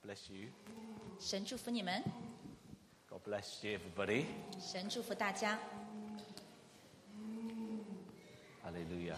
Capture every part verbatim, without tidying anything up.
bless you. 神祝福你们， God bless you, everybody. 神祝福大家。 Hallelujah.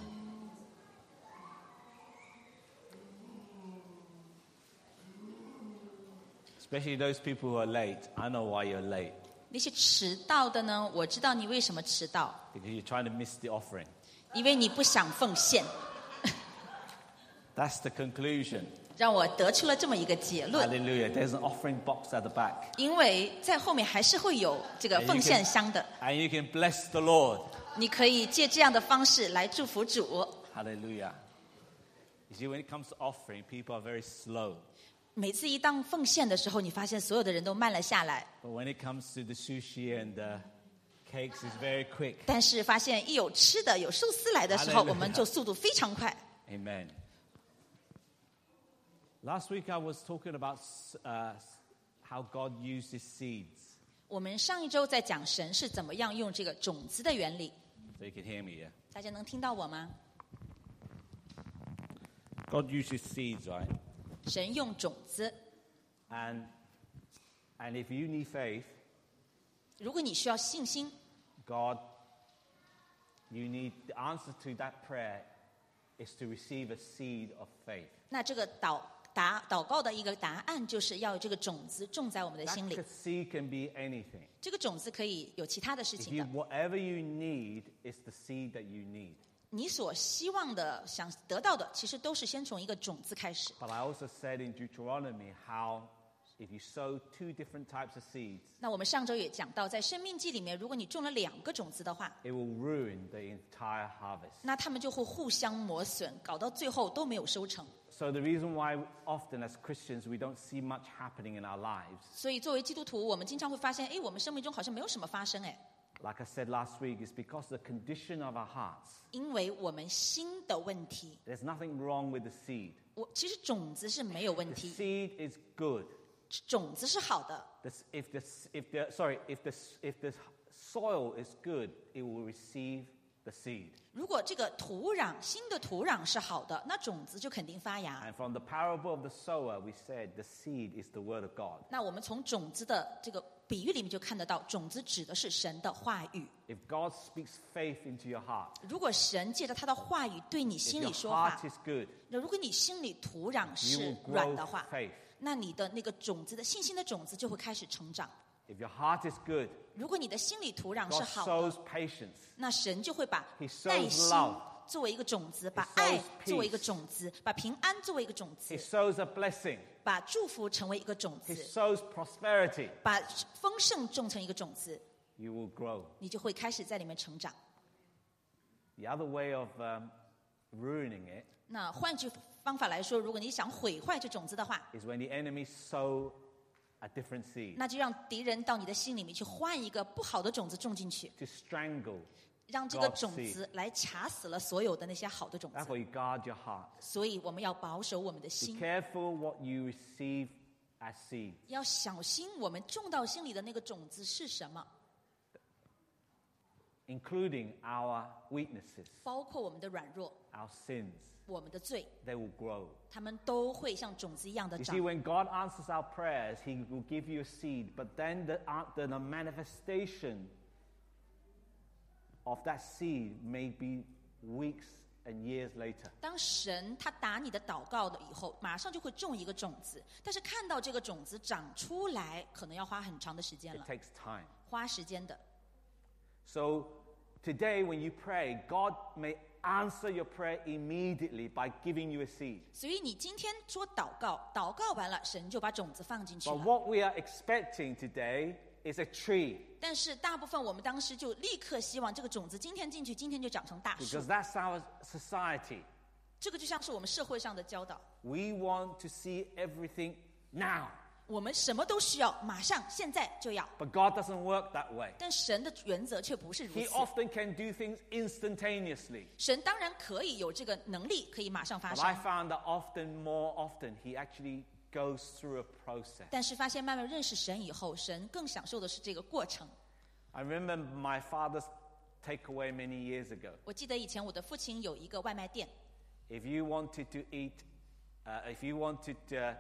Especially those people who are late. I know why you're late. 那些迟到的呢？我知道你为什么迟到， Because you're trying to miss the offering. 因为你不想奉献。 That's the conclusion. 让我得出了这么一个结论。 Hallelujah. There's an offering box at the back. 因为在后面还是会有这个 And you 奉献 can- 箱的， And you can bless the Lord. 你可以借这样的方式来祝福主。 Hallelujah. You see, when it comes to offering, people are very slow. 每次一当奉献的时候，你发现所有的人都慢了下来， But when it comes to the sushi and the cakes, it's very quick. 但是发现一有吃的、有寿司来的时候， Hallelujah. 我们就速度非常快。 Amen. Last week I was talking about uh, how God uses seeds. 我们上一周在讲神是怎么样用这个种子的原理， So you can hear me, yeah? 大家能听到我吗？ God uses seeds, right? 神用种子， And, and if you need faith, 如果你需要信心， God, you need the answer to that prayer is to receive a seed of faith. 那这个祷答祷告的一个答案就是要有这个种子种在我们的 That 心里。 seed can be anything. 这个种子可以有其他的事 If 情 you, 的， whatever you need is the seed that you need. 你所希望的、想得到的，其实都是先从一个种子开始。 But I also said in Deuteronomy how if you sow two different types of seeds, 那我们上周也讲到，在生命记里面，如果你种了两个种子的话， it will ruin the entire harvest. 那他们就会互相磨损，搞到最后都没有收成。 So the reason why often as Christians we don't see much happening in our lives, 所以作为基督徒，我们经常会发现，哎，我们生命中好像没有什么发生，哎， like I said last week, is because the condition of our hearts. 因为我们心的问题。 There's nothing wrong with the seed. 我其实种子是没有问 The 题， seed is good. 种子是好的。 This, if the, if the, sorry, if the, if the soil is good, it will receive the seed. 如果这个土壤，新的土壤是好的，那种子就肯定发芽。 And from the parable of the sower, we said the seed is the word of God. 那我们从种子的这个比喻里面就看得到，种子指的是神的话语。 If God speaks faith into your heart, 如果神借着他的话语对你 if 心 your 里说话 heart，is good, 那如果你心里土壤 you 是 will 软 grow 的话， faith. 那你的那个种子的信心的种子就会开始成长。 If your heart is good, 如果你的心理土壤是 God 好的， sows patience. 那神就会把 He sows 耐心 love. 作为一个种子， He 把 sows 爱 peace. 作为一个种子，把平安作为一个种 He 子， sows a blessing. 把祝福成为一个种 He 子， sows prosperity. 把丰盛种成一个种子， You will grow. 你就会开始在里面成长。 The other way of um, ruining it 那换句方法来说，如果你想毁坏这种子的话， is when the enemy sow a different seed 那就让敌人到你的心里面去换一个不好的种子种进去， to strangle. 让这个 God's 种子来卡死了所有的那些好的种子。 Therefore, you guard your heart. 所以我们要保守我们的 Be 心， careful what you receive as seed. 要小心我们种到心里的那个种子是什么， Including our weaknesses, 包括我们的软弱、 our sins. 我们的罪， They will grow. 他们都会像种子一样的 You 长 see,。when God answers our prayers, He will give you a seed, but then the, uh, the, the manifestation of that seed may be weeks and years later. 当神他答你的祷告了以后，马上就会种一个种子，但是看到这个种子长出来，可能要花很长的时间 It 了， takes time. 花时间的。 So today, when you pray, God may answer your prayer immediately by giving you a seed. 所以你今天说祷告，祷告完了，神就把种子放进去 But 了。 what we are expecting today is a tree, 但是大部分我们当时就立刻希望这个种子今天进去，今天就长成大树 because。that's our society. 这个就像是我们社会上的教导， We want to see everything now. 我们什么都需要，马上现在就要。 But God doesn't work that way. 但神的原则却不是如 He 此。 often can do things instantaneously. 神当然可以有这个能力，可以马上发 But I 生。 found that often, more often, He actually goes through a process. 但是发现慢慢认识神以后，神更享受的是这个过程。 I remember my father's takeaway many years ago. 我记得以前我的父亲有一个外卖店， If you wanted to eat, uh, if you wanted uh,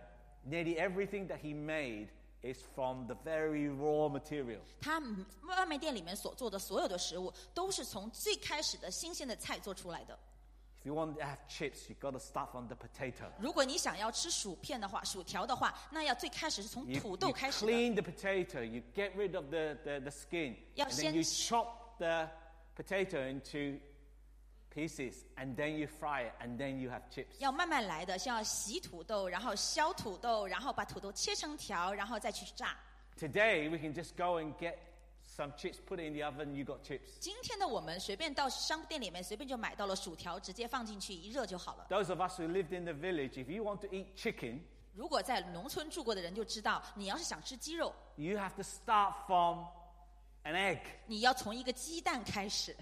Nearly everything that he made is from the very raw material. 他外卖店里面所做的所有的食物，都是从最开始的新鲜的菜做出来的。 If you want to have chips, you've got to start from the potato. 如果你想要吃薯片的话，薯条的话，那要最开始是从 You, 土豆 you 开始的。 clean the potato, you get rid of the, the, the skin, 要 and 先 then you chop the potato into pieces, and then you fry it, and then you have chips. 要慢慢来的，先要洗土豆，然后削土豆，然后把土豆切成条，然后再去炸。 Today, we can just go and get some chips, put it in the oven, you got chips. 今天的我们随便到商店里面随便就买到了薯条，直接放进去一热就好了。 Those of us who lived in the village, if you want to eat chicken, 如果在农村住过的人就知道，你要是想吃鸡肉， you have to start from an egg, 你要从一个鸡蛋开始，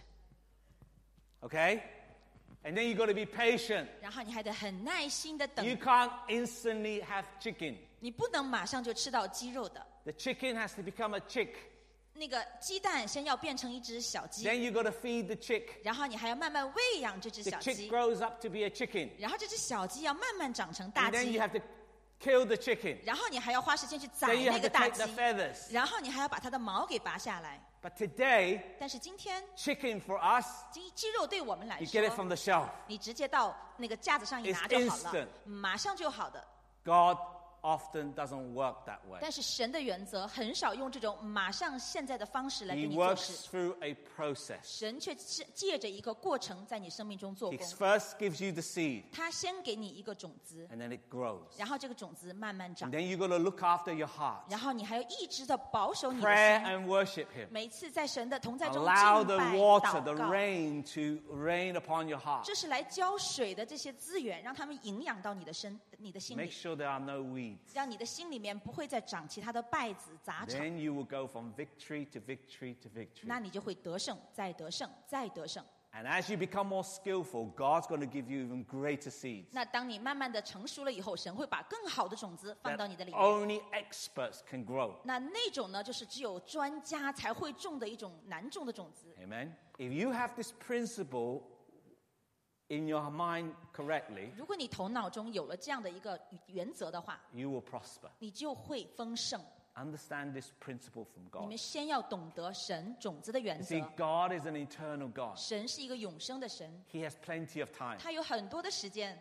okay? And then you've got to be patient. 然后你还得很耐心的 You 等， can't instantly have chicken. 你不能马上就吃到鸡肉的。 The chicken has to become a chick. 那个鸡蛋先要变成一只小鸡， Then you've got to feed the chick. 然后你还要慢慢喂养这只 The 小 chick 鸡， grows up to be a chicken. 然后这只小鸡要慢慢长成大 And then 鸡 you，have to kill the chicken. 然后你还要花时间去宰 Then you 那 have 个 to 大 take 鸡 the，feathers. 然后你还要把它的毛给拔下来。 But today, 但是今天 chicken for us, 鸡鸡肉对我们来 you get it 说， from the shelf. 你直接到那个架子上一 It's 拿就好 instant. 了，马上就好的。 God often doesn't work that way. 但是神的原则很少用这种马上现在的方式来给 He 你做 works 事， through a process. 神却是借着一个过程在你生命中做 He 工。 first gives you the seed, 他先给你一个种子， and then it grows. 然后这个种子慢慢 And 长， then you've got to look after your heart. 然后你还要一直的保守你的 Pray 心。 and worship Him. 每次在神的同在中 Allow 敬 the 拜 water, the 祷告， rain to rain upon your heart. 这是来浇水的这些资源，让他们营养到你的身、你的心 Make 里， sure there are no weeds. 让你的心里面不会再长其他的败子杂草， Then you will go from victory to victory to victory. 那你就会得胜，再得胜，再得胜。 And as you become more skillful, God's going to give you even greater seeds 那当你慢慢的成熟了以后，神会把更好的种子放 that 到你的里面。 only experts can grow. 那那种呢，就是只有专家才会种的一种难种的种子。 Amen. If you have this principle in your mind correctly, 如果你头脑中有了这样的一个原则的话， you will prosper. 你就会丰盛。 Understand this principle from 你 God. 们先要懂得神种子的原 You 则。 see, God is an eternal God. 神是一个永生的神， He has plenty of time. 他有很多的时间，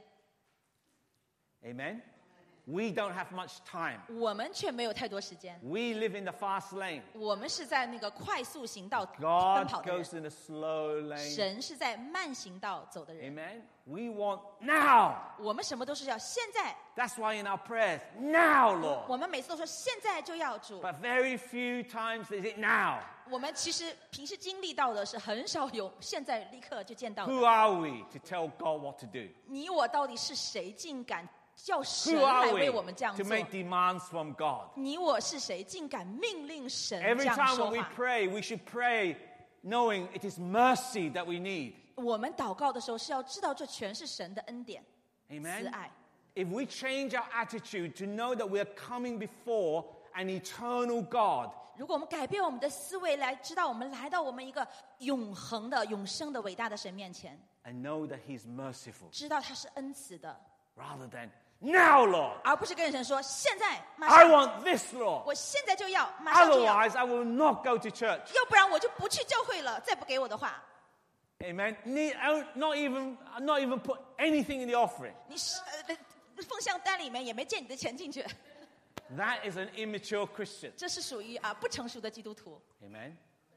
Amen. We don't have much time. 我们却没有太多时间。 We live in the fast lane. 我们是在那个快速行道奔 God 跑的 goes 人， in the slow lane. 神是在慢行道走的人。 Amen. We want now. 我们什么都是要现在， That's why in our prayers, now, Lord. 我们每次都说现在就要主。 But very few times is it now. 我们其实平时经历到的是很少有现在立刻就见到 Who 的。 are we to tell God what to do? 你我到底是谁，竟敢叫神 Who 来 are 为 we 我们这样 to 做？ make demands from God? 你我是谁，竟敢命令神 Every 这样 time 说 when we 话？ pray, we should pray knowing it is mercy that we need. 我们祷告的时候是要知道，这全是神的恩典、慈 Amen. 爱。 If we change our attitude to know that we are coming before an eternal God, 如果我们改变我们的思维，来知道我们来到我们一个永恒的、永生的伟大的神面前， and know that He's merciful, 知道他是恩慈的， rather than now, Lord, 而不是跟神说现在马 I 上， want this, Lord. 我现在就要，马上就要， Otherwise, I will not go to church. 要不然我就不去教会了。再不给我的话， Amen. Ne- oh, Not even, not even put anything in the offering. 你是呃奉献单里面也没见你的钱进去， That is an immature Christian. 这是属于啊不成熟的基督徒。 Amen.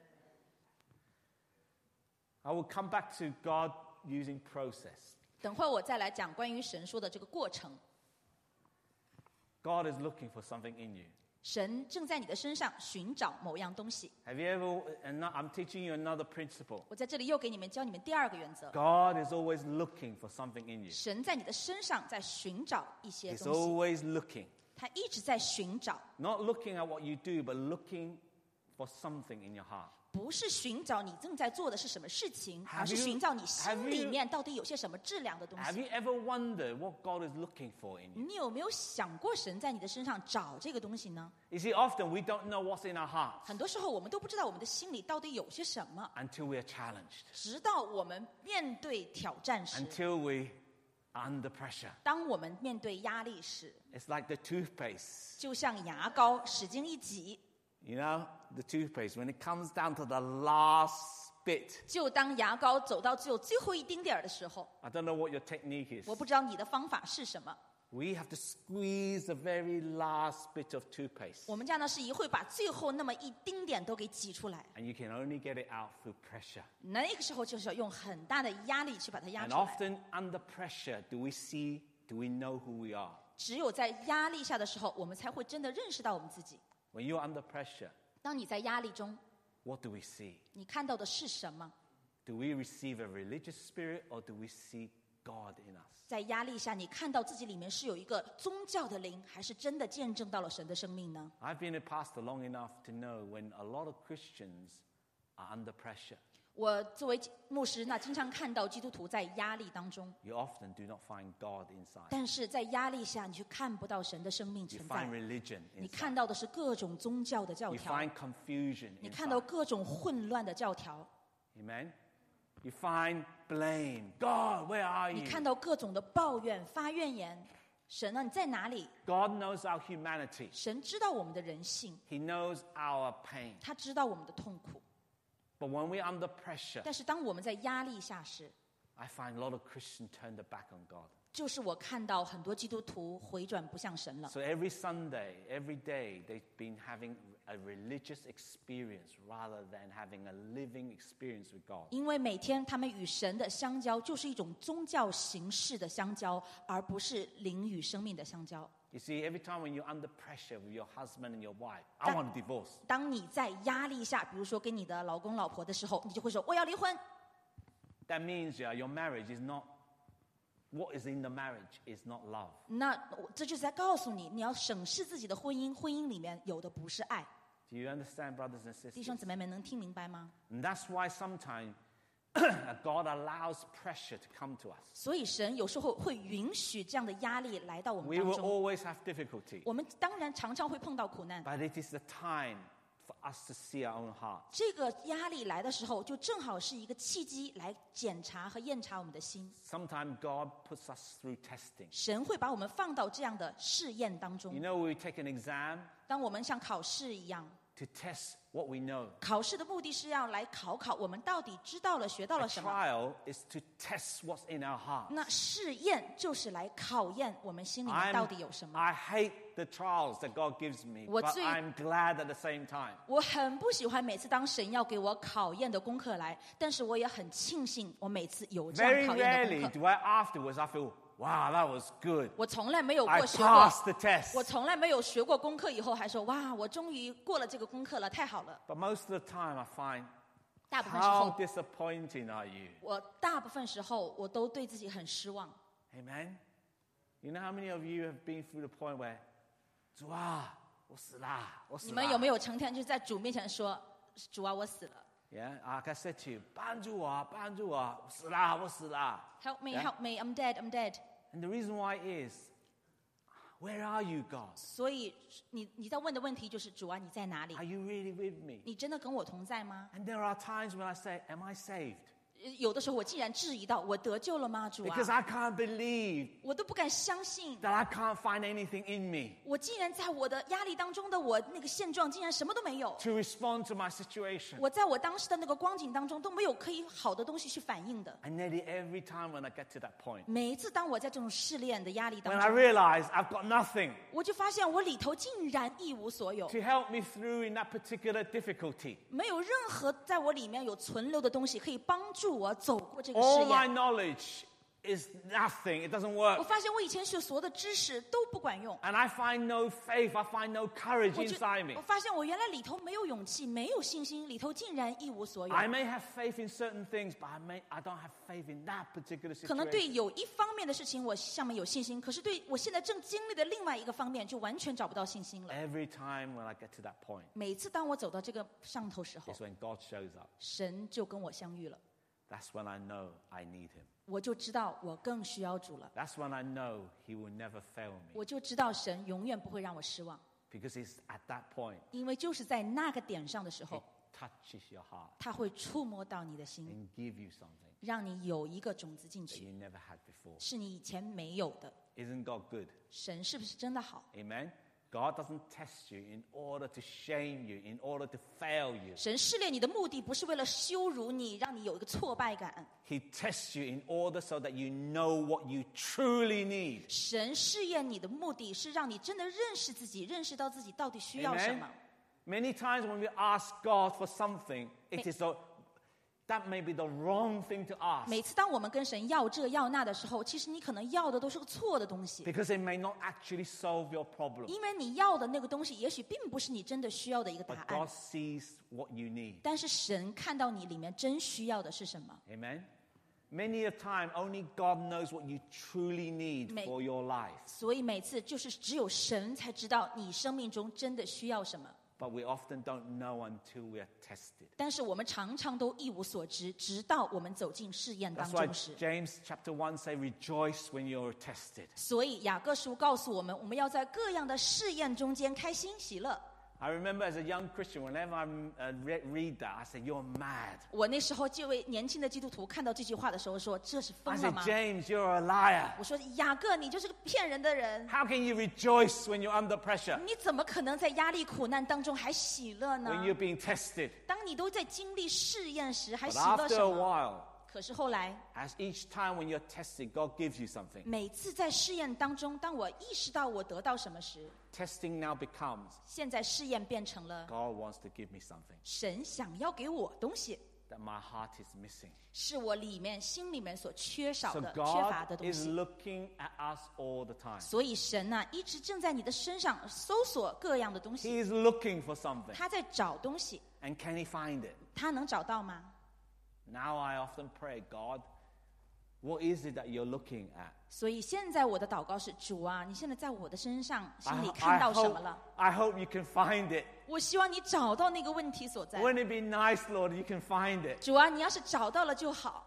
I will come back to God using process. 等会儿我再来讲关于神说的这个过程。 God is looking for something in you. 神正在你的身上寻找某样东西。 Have you ever, and now I'm teaching you another principle. 我在这里又给你们教你们第二个原则： God is always looking for something in you. 神在你的身上在寻找一些 He's 东西， always looking. 他一直在寻找， Not looking at what you do, but looking for something in your heart. 不是寻找你正在做的是什么事情， Have 而是 you- 寻找你 have 心里 you- 面到底有些什么质量的东 Have 西。 you ever wondered what God is looking for in you? 你有没有想过神在你的身上找这个东西呢？ You see, often we don't know what's in our hearts 很多时候我们都不知道我们的心里到底有些什么， until we are challenged, 直到我们面对挑战时， until we under pressure. 当我们面对压力时， It's like the toothpaste. 就像牙膏使劲一挤， You know, the toothpaste, when it comes down to the last bit. 就当牙膏走到只有最后一丁点儿的时候， I don't know what your technique is. 我不知道你的方法是什么。 We have to squeeze the very last bit of toothpaste. 我们家呢是一会把最后那么一丁点都给挤出来， And you can only get it out through pressure. 那个时候就是要用很大的压力去把它压 And 出来。 often under pressure, do we see, do we know who we are? 只有在压力下的时候，我们才会真的认识到我们自己。 When you're under pressure, 当你在压力中， what do we see? 你看到的是什么？ Do we receive a religious spirit or do we see God in us? 在压力下，你看到自己里面是有一个宗教的灵，还是真的见证到了神的生命呢？ I've been a pastor long enough to know when a lot of Christians are under pressure, 我作为牧师，那经常看到基督徒在压力当中， you often do not find God inside. 但是在压力下，你却看不到神的生命 You 存 find 在。 religion 你 inside. 看到的是各种宗教的教 You 条， find confusion 你看到 inside. 各种混乱的教条， Amen? You find blame. God, where are 你 you? 看到各种的抱怨、发怨言。神啊，你在哪里？ God knows our humanity. 神知道我们的人性， He knows our pain. 他知道我们的痛苦。 But when we're under pressure, 但是当我们在压力下时， I find a lot of Christians turn their back on God. 就是我看到很多基督徒回转不向神了。 So every Sunday, every day, they've been having a religious experience rather than having a living experience with God. 因为每天他们与神的相交就是一种宗教形式的相交，而不是灵与生命的相交。 You see, every time when you're under pressure with your husband and your wife, I want a divorce. 当你在压力下，比如说跟你的老公老婆的时候，你就会说我要离婚。 That means yeah, your marriage is not, what is in the marriage is not love. 那我这就是在告诉你，你要审视自己的婚姻，婚姻里面有的不是爱。 Do you understand, brothers and 弟兄 sisters? 姊妹们，能听明白吗？ And that's why sometimes God allows pressure to come to us. 所以神有时候会允许这样的压力来到我们 We 当 will 中。 always have difficulty, 我们当然常常会碰到苦难， but it is the time for us to see our own hearts. 这个压力来的时候，就正好是一个契机来检查和验查我们的心。 Sometimes God puts us through testing. 神会把我们放到这样的试验当 You 中。 know, we take an exam 当我们像考试一样， to test what we know. 考试的目的是要来考考我们到底知道了、学到 A 了什么。 trial is to test what's in our heart. 那试验就是来考验我们心里面 I'm- 到底有什么。 I hate the trials that God gives me, 我 but 最- I'm glad at the same time. 我很不喜欢每次当神要给我考验的功课来，但是我也很庆幸我每次有这样 Very 考验的 rarely 功课。 do I afterwards I feel, wow, that was good. 我从来没有 I 过学过 passed the test. 我从来没有学过功课以后还说哇，我终于过了这个功课了，太好了。 But most of the time I find, 大部分时 how 候， disappointing are you? 我大部分时候我都对自己很失望。 Amen? You know how many of you have been through the point where, 主啊，我死啦，我死啦。 你们有没有成天就在主面前说主啊，我死了 Yeah, like I said to you, 帮助我，帮助我，我死啦，我死啦。 ，Help me, Yeah. help me, I'm dead, I'm dead。 And the reason why is, where are you, God? 所以你你在问的问题就是主啊，你在哪里 Are？you really with me? 你真的跟我同在吗？ And there are times when I say, am I saved? 有的时候我竟然质疑到我得救了吗？主啊， Because I can't believe 我都不敢相信， that I can't find anything in me 我竟然在我的压力当中的我那个现状，竟然什么都没有。 to respond to my situation. 我在我当时的那个光景当中都没有可以好的东西去反应的。 And nearly every time when I get to that point, 每一次当我在这种试炼的压力当 when I 中， realize I've got nothing 我就发现我里头竟然一无所有， to help me through in that particular difficulty. 没有任何在我里面有存留的东西可以帮助我走过这个试 All my 验。 knowledge is nothing. It doesn't 我 work. 发现我以前学所有的知识都不管用， And I find no faith. I find no courage 我就 inside me. 我发现我原来里头没有勇气，没有信心，里头竟然一无所有。 I may have faith in certain things, but I may I don't have faith in that particular 可能对 situation. 有一方面的事情我上面有信心，可是对我现在正经历的另外一个方面就完全找不到信心了。 Every time when I get to that point 每次当我走到这个上头时候 is，when God shows up. 神就跟我相遇了， That's when I know I need him. 我就知道我更需要主了， That's when I know he will never fail me. 我就知道神永远不会让我失望， Because it's at that point 因为就是在那个点上的时 he 候， touches your heart 他会触摸到你的心， and give you something. 让你有一个种子进 that 去， you never had before. 是你以前没有的。 Isn't God good? 神是不是真的好？ Amen? God doesn't test you in order to shame you, in order to fail you. 神试炼你的目的不是为了羞辱你，让你有一个挫败感。 He tests you in order so that you know what you truly need. 神试验你的目的是让你真的认识自己，认识到自己到底需要什 Amen? 么。 Many times when we ask God for something, it is a, that may be the wrong thing to ask. 每次当我们跟神要这要那的时候，其实你可能要的都是个错的东西， Because it may not actually solve your problem. 因为你要的那个东西也许并不是你真的需要的一个答 But 案 God。sees what you need. 但是神看到你里面真需要的是什么。 Amen? Many a time, only God knows what you truly need May- for your life. 所以每次就是只有神才知道你生命中真的需要什么。 But we often don't know until we are tested. 但是我们常常都一无所知，直到我们走进试验当 That's why 中时。 James chapter one say, rejoice when you're tested. 所以雅各书告诉我们，我们要在各样的试验中间开心喜乐。 I remember as a young Christian, whenever I uh, re- read that, I said, you're mad. 我那时候这位年轻的基督徒看到这句话的时候说：“这是 I 疯了 said, 吗？” James, you're a liar. 我说：“雅各，你就是个骗人的人， How can you rejoice when you're under pressure? 你怎么可能在压力苦难当中还喜乐呢？ When you're being tested? 当你都在经历试验时，还 But 喜乐 after 什 a 么？ while, 可是后来， as each time when you're tested, God gives you something. 每次在试验当中，当我意识到我得到什么时， Testing now becomes, 现在试验变成了 God wants to give me something 神想要给我东西， that my heart is missing. 是我里面心里面所缺少 So 的、缺乏的 God 东 is 西。 looking at us all the time. 所以神呐、一直正在你的身上搜索各样的东西， He is looking for something. 他在找东西， And can he find it? 他能找到吗？ Now I often pray, God, what is it that you're looking at? 所以现在我的祷告是：主啊，你现在在我的身上 I, 心里 I 看到什 hope, 么了？ I hope you can find it. 我希望你找到那个问题所在。 Wouldn't it be nice, Lord, you can find it? 主啊，你要是找到了就好。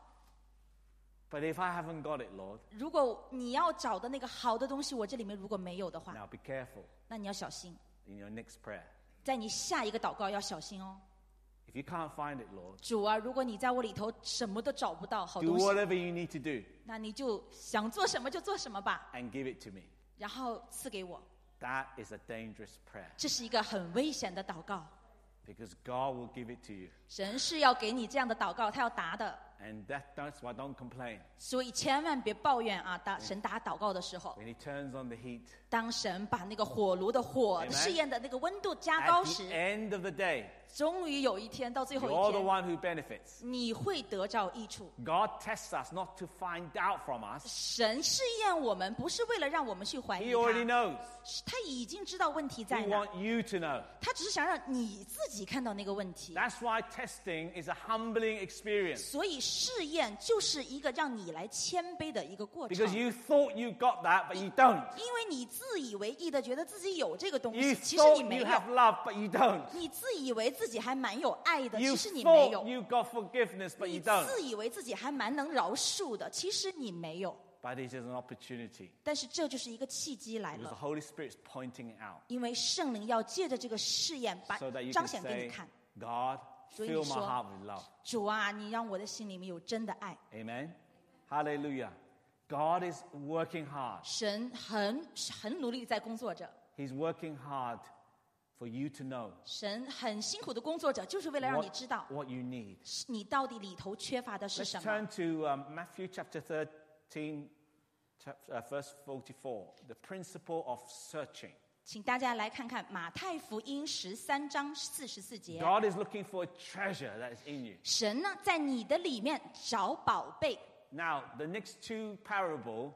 But if I haven't got it, Lord, 如果你要找的那个好的东西，我这里面如果没有的话， now be careful 那你要小心， in your next prayer. 在你下一个祷告要小心哦。 If you can't find it, Lord, 主啊，如果你在我里头什么都找不到好 do 东西， whatever you need to do 那你就想做什么就做什么吧， and give it to me. 然后赐给我。 That is a dangerous prayer 这是一个很危险的祷告， because God will give it to you. 神是要给你这样的祷告，他要答的， And that, that's why don't complain. 所以千万别抱怨啊！打神打祷告的时候， When He turns on the heat, 当神把那个火炉的火 Amen. 试验的那个温度加 at 高 the 时， end of the day, 终于有一天到最后 you're 一 the 天， one who benefits. 你会得着益处。 God tests us not to find out from us. 神试验我们，不是为了让我们去怀 He 疑 already 他， knows. 他已经知道问题在 He 哪， wants you to know. 他只是想让你自己看到那个问题。 That's why testing is a humbling experience. 所以试验就是一个让你来谦卑的一个过程。 Because you thought you got that, but you don't. 因为你自以为意的觉得自己有这个东 You 西，其实 thought 你没 you 有。 have love, but you don't. 你自以为自己还蛮有爱的， You 其实你没 thought 有。 you got forgiveness, but 你 you don't. 自以为自己还蛮能饶恕的，其实你没有。 But it is an opportunity 但是这就是一个契机来 because the 了， Holy Spirit is pointing it out 因为圣灵要借着这个试验，把 so that you 彰 can 显给你 say, 看。 God, 所以你 fill my 说- heart with love. 主啊，你让我的心里面有真的爱。 Amen. Hallelujah. God is working hard. 神很很努力地在工作着， He's working hard for you to know 神很辛苦的工作着，就是为了让你 what, 知道 what you need. 你到底里头缺乏的是 Let's 什么。 turn to um, Matthew chapter thirteen, chap- uh, verse forty-four. The principle of searching. 请大家来看看马太福音十三章四十四节。 God is looking for a treasure that is in you. 神呢，在你的里面找宝贝。 Now, the next two parable,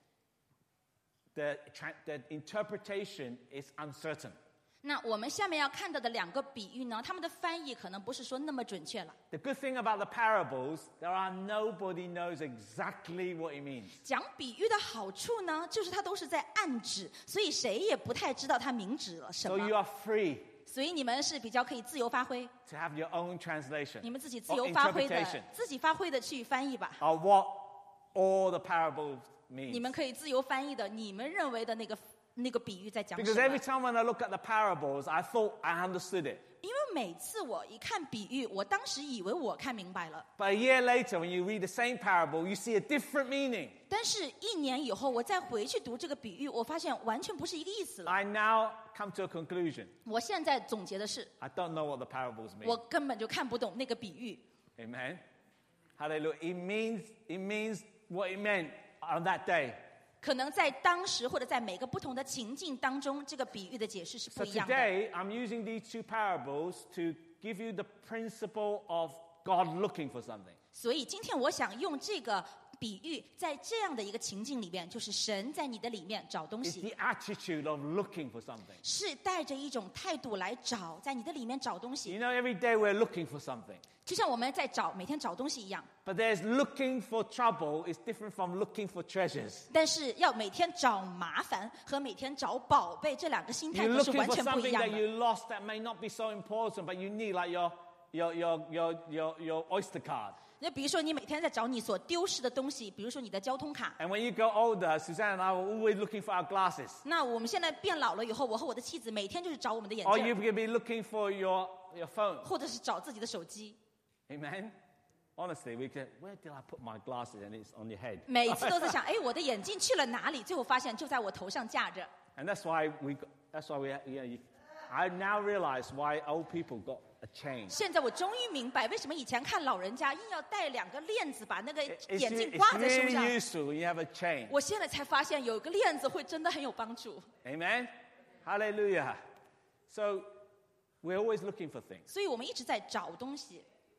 the, tra- the interpretation is uncertain. 那我们下面要看到的两个比喻呢，他们的翻译可能不是说那么准确了。 The good thing about the parables, there are nobody knows exactly what it means. 讲比喻的好处呢，就是它都是在暗指，所以谁也不太知道它明指了什 So you 么。 are free 所以你们是比较可以自由发挥， to have your own translation 你们自己自 or 由发挥的 interpretation 自己发挥的去翻译吧。 of what all the parables 你 mean. 们可以自由翻译的，你们认为的那个那个比喻在讲什 Because every 么？ time when I look at the parables, I thought I understood it. 因为每次我一看比喻，我当时以为我看明白了， But a year later, when you read the same parable, you see a different meaning. 但是一年以后我再回去读这个比喻，我发现完全不是一个意思了。 I now come to a conclusion. 我现在总结的是， I don't know what the parables mean. 我根本就看不懂那个比喻。 Amen. Hallelujah. It means, it means what it meant on that day. 可能在当时或者在每个不同的情境当中，这个比喻的解释是不 So 一样的。 today, I'm using these two parables to give you the principle of God looking for something. 所以今天我想用这个比喻，在这样的一个情境里边，就是神在你的里面找东 It's 西， the attitude of looking for something. 是带着一种态度来找，在你的里面找东 You 西， know, every day we're looking for something. 就像我们在找每天找东西一样。 But there's looking for trouble is different from looking for treasures. 但是要每天找麻烦和每天找宝贝，这两个心态 You're 都是 looking 完 for 全不一 something 样 that 的。 you lost that may not be so important, but you need, like your, your, your, your, your, your Oyster card. 那比如说，你每天在找你所丢失的东西，比如说你的交通卡。 And when you go older, Suzanne and I were always looking for our glasses. 那我们现在变老了以后，我和我的妻子每天就是找我们的眼 Or you 镜， could be looking for your, your phone. 或者是找自己的手机。 Amen? Honestly, we could, where did I put my glasses? And it's on your head. 每次都在想，哎，我的眼镜去了哪里？最后发现就在我头上架着。 And that's why we, got, that's why we, you know, you, I now realize why old people got a chain. 现在我终于明白，为什么以前看老人家硬要带两个链子，把那个 It's, 眼镜 it's 挂在手 really 上。 useful when you have a chain. 我现在才发现，有个链子会真的很有帮助。 Amen? Hallelujah. So we're always looking for things. 所以我们一直在找东西。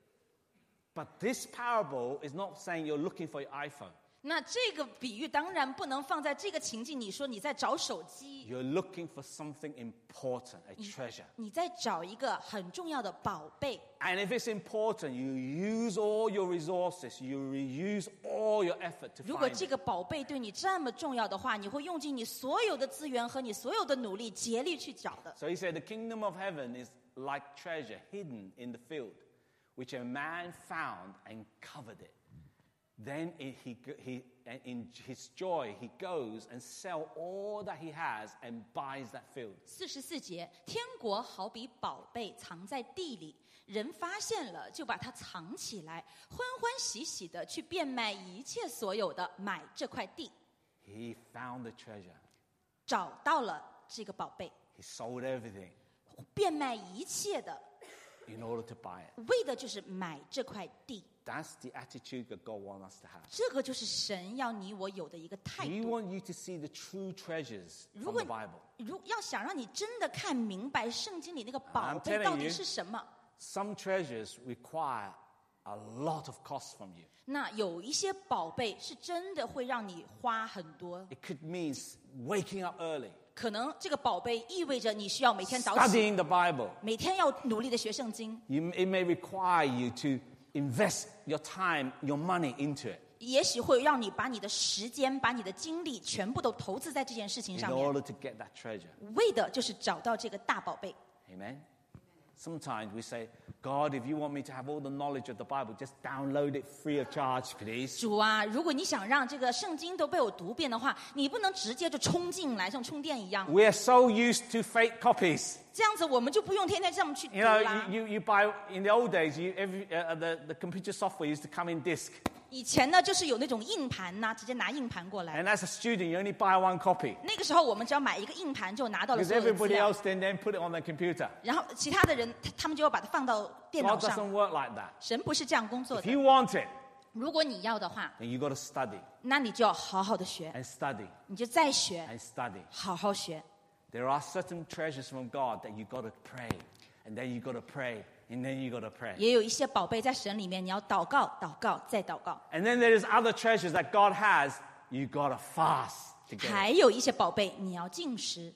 But this parable is not saying you're looking for your iPhone. 那这个比喻当然不能放在这个情境，你说你在找手机， You're looking for something important, a treasure. 你在找一个很重要的宝贝。 And if it's important, you use all your resources, you reuse all your effort to 如果 find 这 it. 个宝贝对你这么重要的话，你会用尽你所有的资源和你所有的努力，竭力去找的。 So he said, the kingdom of heaven is like treasure hidden in the field, which a man found and covered it. Then it, he, he, in his joy, he goes and sell all that he has and buys that field. 四十四节，天国好比宝贝藏在地里，人发现了就把它藏起来，欢欢喜喜的去变卖一切所有的，买这块地。 He found the treasure. 找到了这个宝贝， He sold everything 变卖一切的， in order to buy it. 为的就是买这块地。 That's the attitude that God wants us to have. 这个就是神要你我有的一个态 We 度。 want you to see the true treasures 如 from 果 the Bible. 如要想让你真的看明白圣经里那个宝 I'm 贝 telling 到底 you. 是什么， Some treasures require a lot of cost from you. 那有一些宝贝是真的会让你花很多。 It could mean waking up early, 可能这个宝贝意味着你需要每天早起， studying the Bible. 每天要努力的学圣经， You, it may require you to invest your time, your money into it 也许会让你把你的时间、把你的精力全部都投资在这件事情 in 上面， order to get that treasure. 为的就是找到这个大宝贝。 Amen? Sometimes we say, God, if you want me to have all the knowledge of the Bible, just download it free of charge, please. 主啊，如果你想让这个圣经都被我读遍的话，你不能直接就冲进来，像充电一样。 We are so used to fake copies. 这样子我们就不用天天这样去读 You know, 啦。 you, you, you buy, in the old days, you, every, uh, the, the computer software used to come in disc. 以前呢，就是有那种硬盘呐、直接拿硬盘过来。 And as a student, you only buy one copy. 那个时候我们只要买一个硬盘，就拿到了 Because 所有的资 everybody 料。 else then, then put it on their computer. 然后其他的人，他他们就要把它放到电脑 God 上。 doesn't work like that. 神不是这样工作 If 的。 you want it, 如果你要的话， then you've got to study 那你就要好好的学， and study 你就再学， and study. 好好学。 There are certain treasures from God that you've got to pray. And then you've got to pray. And then you've got to pray. 也有一些宝贝在神里面，你要祷告、祷告再祷告。 And then there is other treasures that God has. You've got to fast to get it. 还有一些宝贝你要禁食。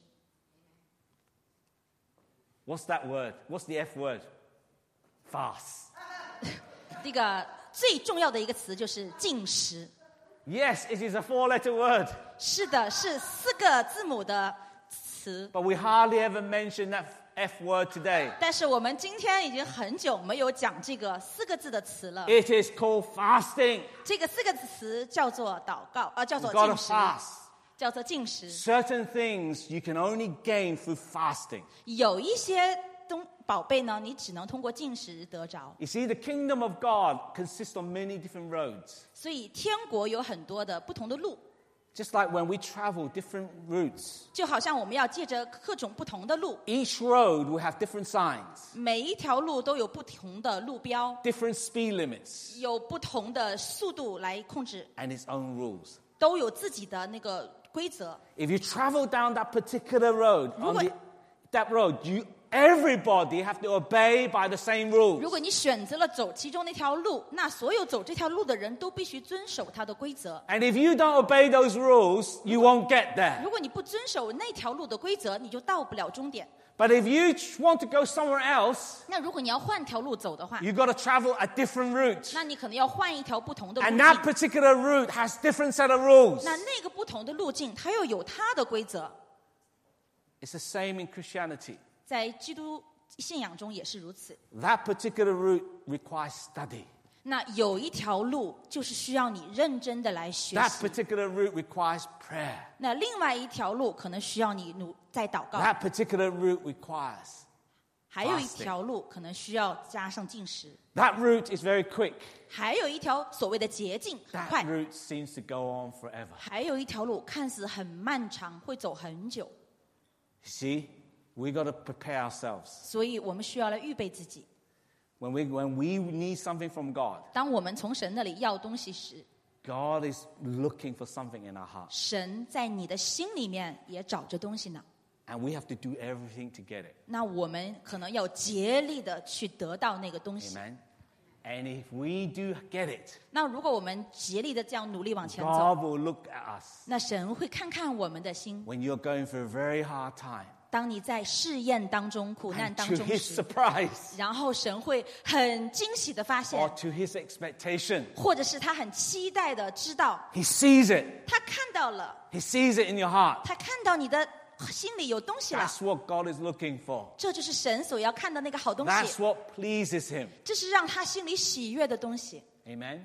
What's that word? What's the F word? Fast. 这个最重要的一个词就是禁食。 Yes, it is a four-letter word. 是的，是四个字母的词。 But we hardly ever mention that F word today. 但是我们今天已经很久没有讲这个四个字的词了。 It is called fasting. 这个四个词叫做祷告，啊，叫做 You've got to 禁食， fast. 叫做禁食。 Certain things you can only gain through fasting. 有一些东宝贝呢，你只能通过进食得着。 You see, the kingdom of God consists of many different roads. 所以天国有很多的不同的路， Just like when we travel different routes, 就好像我们要借着各种不同的路， each road will have different signs, 每一条路都有不同的路标， different speed limits, 有不同的速度来控制， and its own rules. 都有自己的那个规则。 If you travel down that particular road, on 如果- the, that road, you everybody have to obey by the same rules. 如果你选择了走其中那条路，那所有走这条路的人都必须遵守它的规则。 And if you don't obey those rules, you won't get there. 如果你不遵守那条路的规则，你就到不了终点。 But if you want to go somewhere else, 那如果你要换条路走的话， you've got to travel a different route. 那你可能要换一条不同的路 And 径。 that particular route has different set of rules. 那那个不同的路径，它又有它的规则。 It's the same in Christianity. 在基督信仰中也是如此。 That particular route requires study. 那有一条路就是需要你认真的来学 That 习， particular route requires prayer. 那另外一条路可能需要你努在祷告， That particular route requires. 还有一条路可能需要加上进食， That route is very quick. 还有一条所谓的捷径很 That 快， route seems to go on forever. 还有一条路看似很漫长，会走很久， See, we got to prepare ourselves. 所以我们需要来预备自己。 When we, when we need something from God, 当我们从神那里要东西时， God is looking for something in our heart. 神在你的心里面也找着东西呢。 And we have to do everything to get it. 那我们可能要竭力的去得到那个东西。 Amen? And if we do get it, 那如果我们竭力的这样努力往前走， God will look at us 那神会看看我们的心。 when you're going through a very hard time. 当你在试验当中、苦难 And 当 to 中 his 时， surprise 然后神会很惊喜的发 or 现， to his expectation, 或者是他很期待的知道， he sees it. 他看到了， He sees it in your heart. 他看到你的心里有东西了。 That's what God is looking for. 这就是神所要看的那个好东 That's 西， what pleases him. 这是让他心里喜悦的东西。 Amen?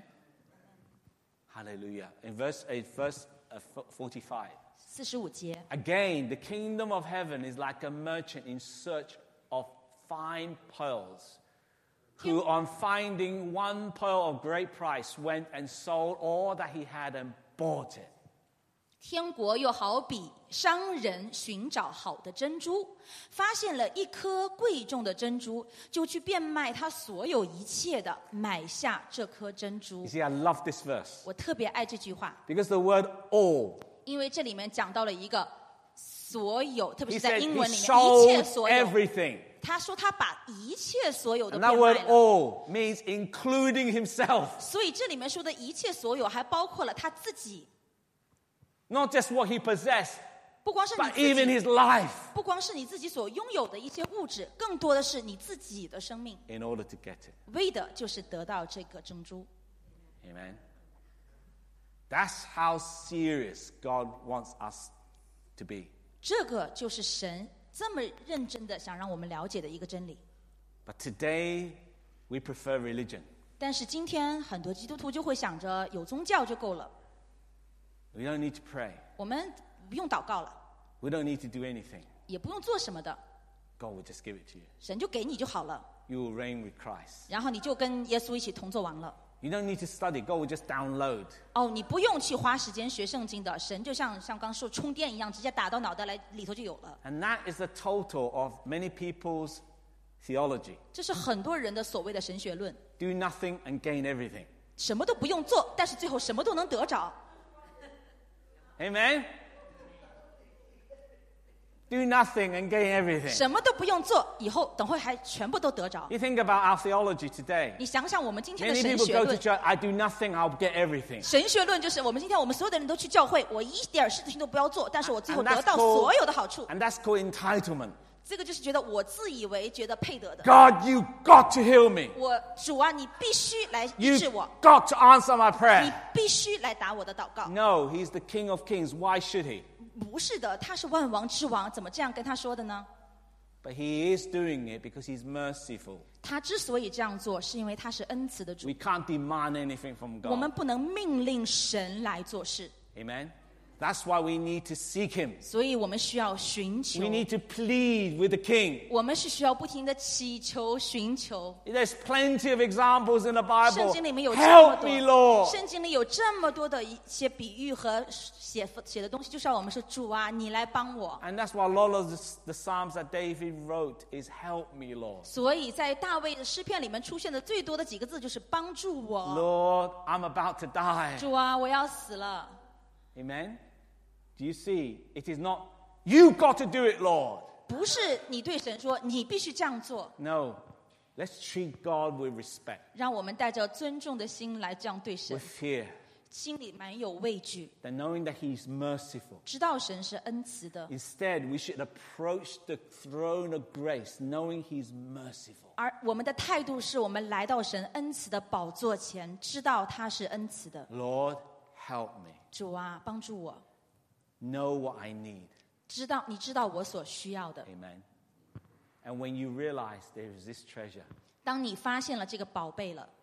Hallelujah. In verse, in verse uh, forty-five. 四十五节， Again, the kingdom of heaven is like a merchant in search of fine pearls, who, on finding one pearl of great price, went and sold all that he had and bought it. 天国又好比商人寻找好的珍珠，发现了一颗贵重的珍珠，就去变卖他所有一切的，买下这颗珍珠 You。see, I love this verse 我特别爱这句话， because the word all, 因为这里面讲到了一个所有，特别 he 是在 said 英 he 文里面，一 sold 切所有。 everything. 他说他把一切所有都 And 变 that word 卖了， all means including himself, 所以这里面说的一切所有还包括了他自己， not just what he possessed, 不光是你 but 自 even 己， his life 不光是你自己所拥有的一些物质，更多的是你自己的生命， in order to get it. 为的就是得到这个珍珠。 Amen. That's how serious God wants us to be. 这个就是神这么认真的想让我们了解的一个真理。 But today, we prefer religion. 但是今天很多基督徒就会想着有宗教就够了， We don't need to pray. 我们不用祷告了， We don't need to do anything. 也不用做什么的， God will just give it to you. 神就给你就好了， You will reign with Christ. 然后你就跟耶稣一起同作王了。 You don't need to study. God will just download. 哦，你不用去花时间学圣经的，神就像像刚说充电一样，直接打到脑袋来里头就有了。 And that is the total of many people's theology. 这是很多人的所谓的神学论， Do nothing and gain everything. 什么都不用做，但是最后什么都能得着。 Amen? Do nothing and gain everything. 什么都不用做，以后等会还全部都得着。 You think about our theology today. 你想想我们今天的 Many 神 people 学 go to 论， church, I do nothing, I'll get everything. 神学论就是我们今天我们所有的人都去教会，我一点事情都不要做，但是我最后 And that's 得到 called- 所有的好处。 And that's called entitlement. 这个就是觉得我自以为觉得配得的。 God, you got to heal me. 我主啊，你必须来 You 医治我， got to answer my 你 prayer. 必须来答我的祷告。 No, he's the King of Kings. Why should he? 不是的，他是万王之王，怎么这样跟他说的呢？ But he is doing it because he's merciful. 他之所以这样做，是因为他是恩慈的主 We。can't demand anything from 我们 God. 不能命令神来做事。 Amen? That's why we need to seek him. 所以我们需要寻求 We need to plead with the king. 我们是需要不停的祈求寻求 There's plenty of examples in the 圣 Bible. 经里面有这么 Help me, 多 Lord. 圣经里有这么多的一些比喻和写写的东西，就是要我们说主啊你来帮我。 And that's why a lot of the, the Psalms that David wrote is help me, Lord. 所以在大卫的诗篇里面出现的最多的几个字就是帮助我。 Lord, I'm about to die. 主啊我要死了。 Amen? Do you see? It is not, you got to do it, Lord. 不是你对神说你必须这样做， No. Let's treat God with respect, 让我们带着尊重的心来这样对神 with，fear, 心里满有畏惧， and knowing that He's merciful. 知道神是恩慈的。 Instead, we should approach the throne of grace knowing He's merciful. 而我们的态度是我们来到神恩慈的宝座前，知道他是恩慈的。 Lord, help me. 主啊，帮助我， Know what I need. 知道你知道我所需要的。 Amen. And when you realize there is this treasure, 当你发现了这个宝贝了，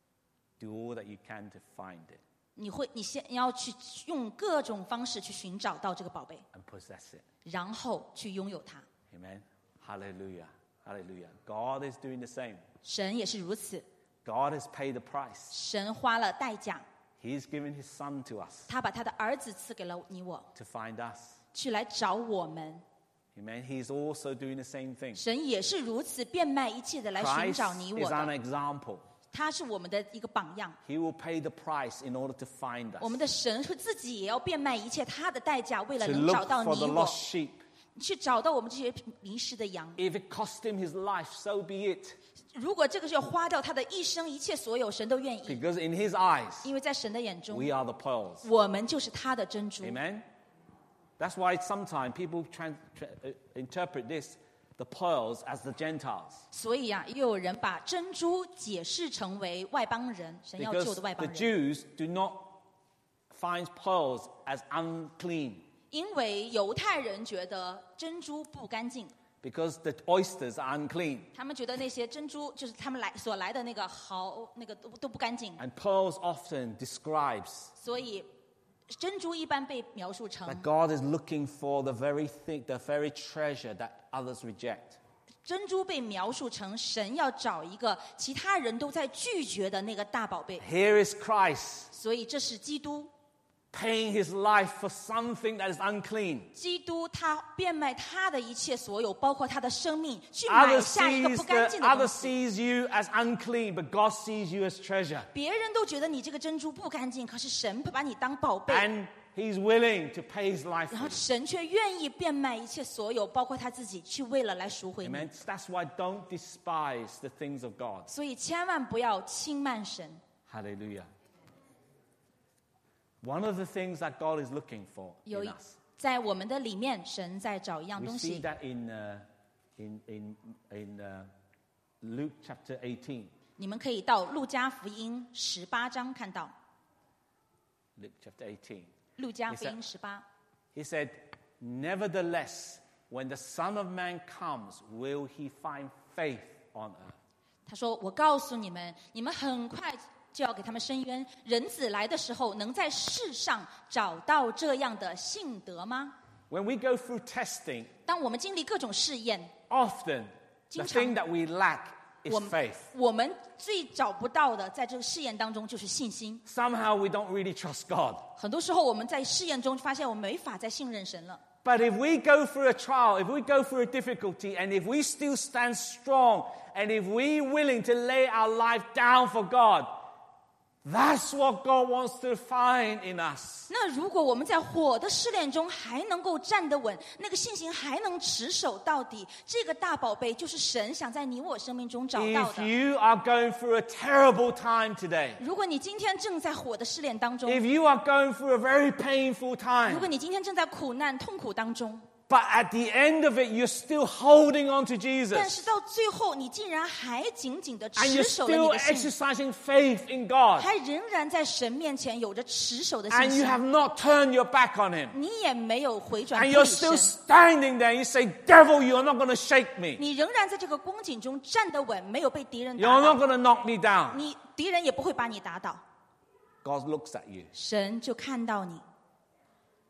do all that you can to find it 你会你先要去用各种方式去寻找到这个宝贝， and possess it. 然后去拥有它。 Amen. Hallelujah. Hallelujah. God is doing the same. 神也是如此， God has paid the price. 神花了代价， He's given His Son to us 他把他的儿子赐给了你我， to find us. 去来找我们。 Amen. He's also doing the same thing. 神也是如此变卖一切的来寻 Christ 找你 is 我 an 的， example. 他是我们的一个榜样。 He will pay the price in order to find 我 us. 们的神是自己也要变卖一切他的代价，为了 To 能 look 找到 for 你 the 我， lost sheep. 去找到我们这些迷失的羊。 If it cost him his life, so be it. 如果这个是要花掉他的一生一切所有，神都愿意， Because in his eyes, 因为在神的眼中， we are the pearls. 我们就是他的珍珠。 Amen? That's why sometimes people trans, tra, uh, interpret this, the pearls, as the Gentiles. 所以啊，又有人把珍珠解释成为外邦人，神要救 Because 的外邦 the 人。 Jews do not find pearls as unclean. 因为犹太人觉得珍珠不干净， Because the oysters are unclean. 他们觉得那些珍珠就是他们来所来的那个蚝那个都都不干净， And pearls often describes 所以珍珠一般被描述成 that God is looking for the very thing, the very treasure that others reject. 珍珠被描述成神要找一个其他人都在拒绝的那个大宝贝， Here is Christ 所以这是基督。 paying his life for something that is unclean. 基督他变卖他的一切所有，包括他的生命，去买 Others 下一个 sees, 不干 the, 净的东 others 西。 sees you as unclean, but God sees you as treasure. 别人都觉得你这个珍珠不干净，可是神把你当宝贝， And he's willing to pay his life 然 for 后 you. 神却愿意变卖一切所有，包括他自己，去为了来赎回你。 Amen. That's why don't despise the things of God. 所以千万不要轻慢神。 Hallelujah. One of the things that God is looking for 有 in 一 us. 在我们的里面，神在找一样 We 东 see 西。 that in, uh, in, in, in uh, Luke chapter eighteen. 你们可以到路加福音十八章看到， Luke chapter eighteen. 路加 Is 福 that- 音十八。 He said, nevertheless, when the Son of Man comes, will he find faith on earth? 他说：“我告诉你们，你们很快就要给他们伸冤。人子来的时候，能在世上找到这样的信德吗？ When we go through testing, 当我们经历各种试验， often the 经常- thing that we lack is 我们 faith. 我们最找不到的，在这个试验当中就是信心。 Somehow we don't really trust God. 很多时候，我们在试验中发现，我们没法再信任神了。 But if we go through a trial, if we go through a difficulty, and if we still stand strong, and if we're willing to lay our life down for God, that's what God wants to find in us. 那如果我们在火的试炼中还能够站得稳，那个信心还能持守到底，这个大宝贝就是神想在你我生命中找到 If 的。 you are going through a terrible time today, 如果你今天正在火的试炼当中， if you are going through a very painful 如 time, 果你今天正在苦难、痛苦当中， but at the end of it, you're still holding on to 但是 Jesus, 到最后你竟然还紧紧的 and 持 you're 守了你 still 的信， exercising faith in God, 还仍然在神面前有着持守的信 and you 心， have not turned your back on Him, 你也没有回转 and 背 you're 离 still 神， standing there, you say, Devil, you're not going to shake me. 你仍然在这个光景中站得稳，没有被敌人 You're 打 not 倒， going to knock me down. 你敌人也不会把你打倒， God looks at you, 神就看到你，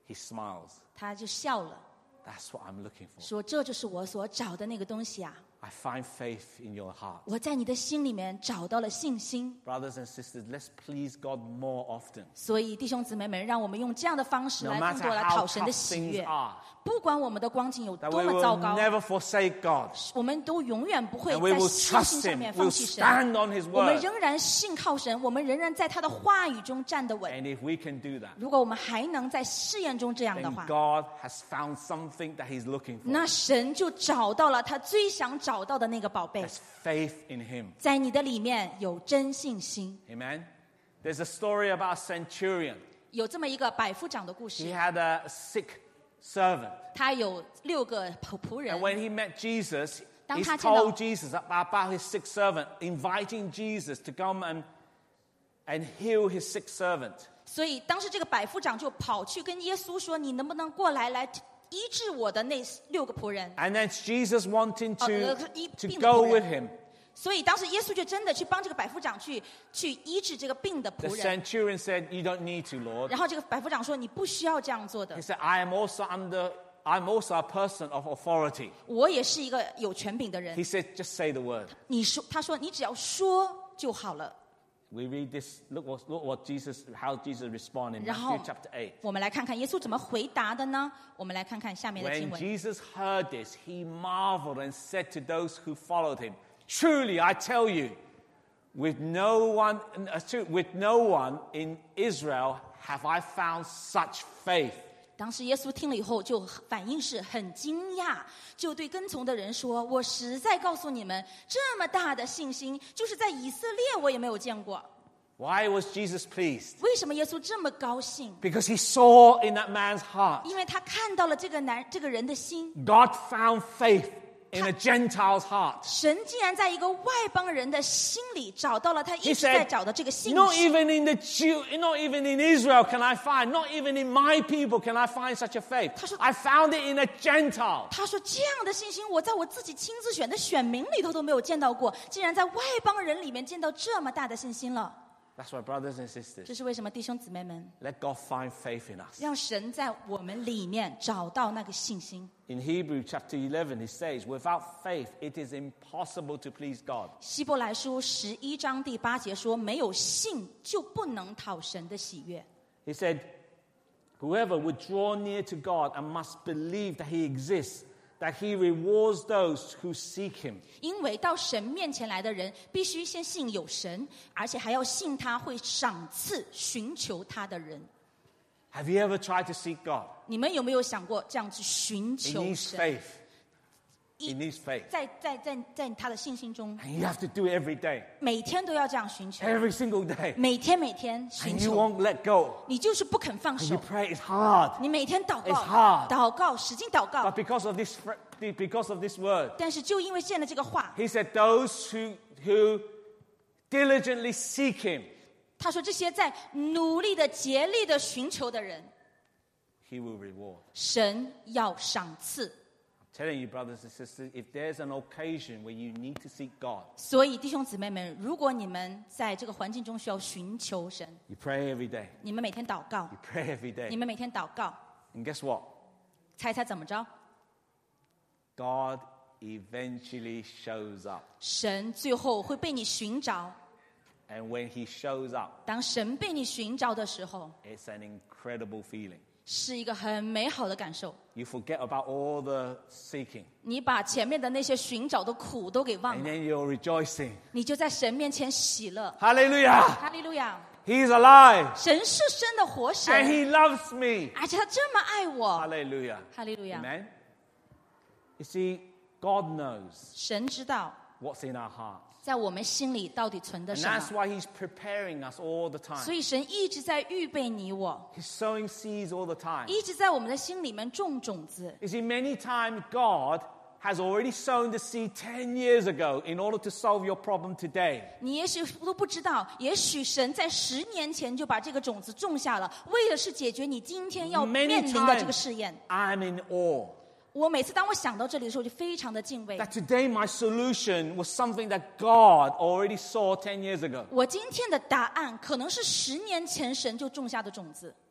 he smiles. 他就笑了， That's what I'm looking for. 说这就是我所找的那个东西啊！ I find faith in your heart. 我在你的心里面找到了信心。 Brothers and sisters, let's please God more often. 所以弟兄姊妹们，让我们用这样的方式 No 来 matter 更多来 how 讨神的 tough 喜 things 悦。 are, 不管我们的光景有 that 多 we 么糟 will 糕， never forsake God. 我们都永远不会 And we 在 will 信 trust 心上 Him. 面 We'll 放弃神。 stand on His 我们 word. 仍然信靠神，我们仍然在他的话语中站得稳。 And if we can do that, 如果我们还能在试验中这样的 then 话， God has found something that He's looking for. 那神就找到了他最想找到的那个宝贝。 There's faith in Him. 在你的里面有真信心。 Amen? There's a story about a centurion. 有这么一个百夫长的故 He 事， had a sick servant. 他有六个仆仆人 And。when he met Jesus, 当 he 他见到- told Jesus about his sick servant, inviting Jesus to come and, and heal his sick servant. 所以当时这个百夫长就跑去跟耶稣说：“你能不能过来来医治我的那六个仆人 And then Jesus wanting to, Oh, uh, he- to being go the with poor. him.？” 所以当时耶稣就真的去帮这个百夫长去去医治这个病的 The 仆人。 centurion said, "You don't need to, Lord." 然后这个百夫长说：“你不需要这样做的 He，said, "I am also under, I'm also a person of authority." 我也是一个有权柄的 He 人。 said, "Just say the word." 你说，他说你只要说就好了。” We read this. Look what, look what Jesus, how Jesus responded in 然后 Matthew chapter eight. 我们来看看耶稣怎么回答的呢？我们来看看下面的经 When 文。 Jesus heard this, he marveled and said to those who followed him, "Truly, I tell you, with no one, uh, to- with no one in Israel have I found such faith." 当时耶稣听了以后，就反应是很惊讶，就对跟从的人说：“我实在告诉你们，这么大的信心，就是在以色列我也没有见过。 Why was Jesus pleased? 为什么耶稣这么高兴？ Because he saw in that man's heart, 因为他看到了这个男这个人的心， God found faith in a Gentile's heart. 神竟然在一个外邦人的心里找到了他 He 一直在 said, 找的这个信 "Not 心。 even in the Jew, not even in Israel can I find, not even in my people can I find such a faith. 他说- I found it in a Gentile." 他说：“这样的信心，我在我自己亲自选的选民里头都没有见到过，竟然在外邦人里面见到这么大的信心了。 That's why, brothers and sisters, 这是为什么，弟兄姊妹们， let God find faith in us. 让神在我们里面找到那个信心。 In Hebrew chapter eleven, he says, "Without faith, it is impossible to please God." 希伯来书十一章第八节说：“没有信就不能讨神的喜悦。 He said, "Whoever would draw near to God and must believe that he exists, that he rewards those who seek him." 因为到神面前来的人，必须先信有神，而且还要信他会赏赐寻求他的人。 Have you ever tried to seek God? 你们有没有想过这样去寻 It 求 needs 神？ faith. It needs faith. 在在在在他的信心中， And you have to do it every day, 每天都要这样寻求， every single day. 每天每天寻 And you 求， won't let go. 你就是不肯放 And 手 you。pray, it's hard. 你每天祷 It's 告 hard.， 祷告，使劲祷告 But。because of this, fr- because of this word, 但是就因为见了这个话， he said, "Those who, who diligently seek him, 他说这些在努力的、竭力的寻求的人， he will reward." 神要赏赐。 I'm telling you, brothers and sisters, if there's an occasion where you need to seek God, 所以弟兄姊妹们，如果你们在这个环境中需要寻求神， you pray every day. 你们每天祷告， You pray every 你 day. 们每天祷告， And guess what? 猜猜怎么着？ God eventually shows up. 神最后会被你寻找。 And when he shows up, 当神被你寻找的时候， it's an incredible feeling. 是一个很美好的感受。 You forget about all the seeking. 你把前面的那些寻找的苦都给忘 And 了， then you're rejoicing. 你就在神面前喜乐。 Hallelujah! 哈利路亚！ He's alive. 神是真的活 And 神， he loves me. 而且他这么爱我。 Hallelujah. 哈利路亚！ Amen. You see, God knows 神知道 what's in our hearts. 在我们心里到底存的 And 什 that's 么， why he's preparing us all the 所 time. 以神一直在预备你我， He's sowing seeds all the time. 一直在我们的心里面种种子。 You see, many times God has already sown the seed ten years ago in order to solve your problem today. 你也许都不知道，也许神在十年前就把这个种子种下了，为的是解决你今天要 Many 面临的这个 times 试验。 I'm in awe 我每次当我想到这里的时候，我就非常的敬畏。 that today my solution was something that God already saw ten years ago. 我今天的答案可能是十年前神就种下的种子。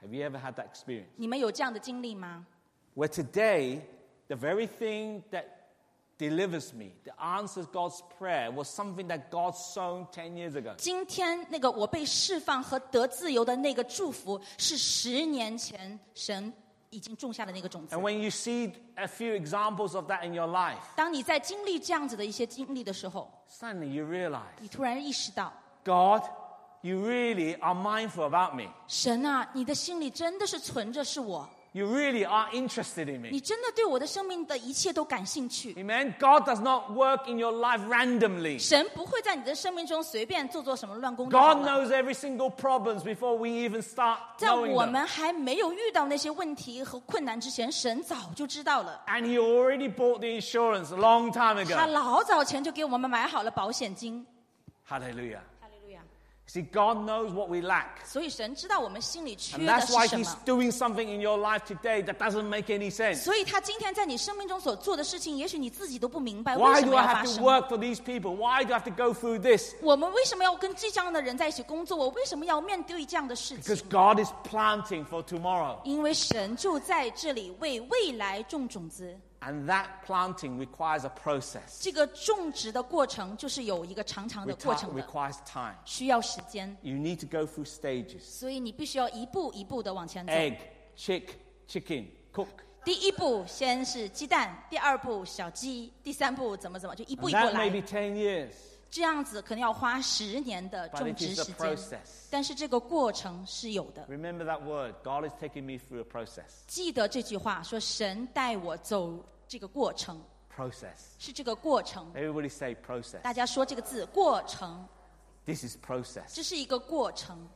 Have you ever had that experience? 你们有这样的经历吗？ Where today, the very thing that delivers me, that answers God's prayer, was something that God sown ten years ago. 今天那个我被释放和得自由的那个祝福，是十年前神已经种下的那个种子。 And when you see a few examples of that in your life, 当你在经历这样子的一些经历的时候， suddenly you realize, 你突然意识到， God, you really are mindful about me. 神啊，你的心里真的是存着是我， You really are interested in 你 me. 真的对我的生命的一切都感兴趣。 Amen. God does not work in your life randomly. 神不会在你的生命中随便做做什么乱工就 God 好了。 knows every single problems before we even start 在 knowing 我 them. 们还没有遇到那些问题和困难之前，神早就知道了。 And He already bought the insurance a long time 他 ago. 老早前就给我们买好了保险金。 Hallelujah. 哈利路亚！ See, God knows what we lack. 所以神知道我们心里缺 And 的 that's why 是什 He's 么， doing something in your life today that doesn't make any sense. 所以他今天在你生命中所做的事情，也许你自己都不明白为 Why 什 do 么 I 要发 have to 生。 work for these people? Why do I have to go through this? 我们为什么要跟这样的人在一起工作？我为什么要面对这样的事 Because 情？ God is planting for tomorrow. 因为神就在这里为未来种种子。 And that planting requires a process. 这个种植的过程就是有一个长长的 It 过程的， requires time. 需要时间， You need to go through stages. 所以你必须要一步一步的往前走。 Egg, chick, chicken, cook. 第一步先是鸡蛋，第二步小鸡，第三步怎么怎么，就一步 And 一步 that may 来。 be ten years. 这样子可能要花十年的 But 种 it 植 is 时 a 间， process. 但是这个过程是有的。 Remember that word. God is taking me through a process. 记得这句话，说神带我走这个过程， Process. 是这个过程。 Everybody say process. 大家说这个字，过程， This is process. 这是一个过程。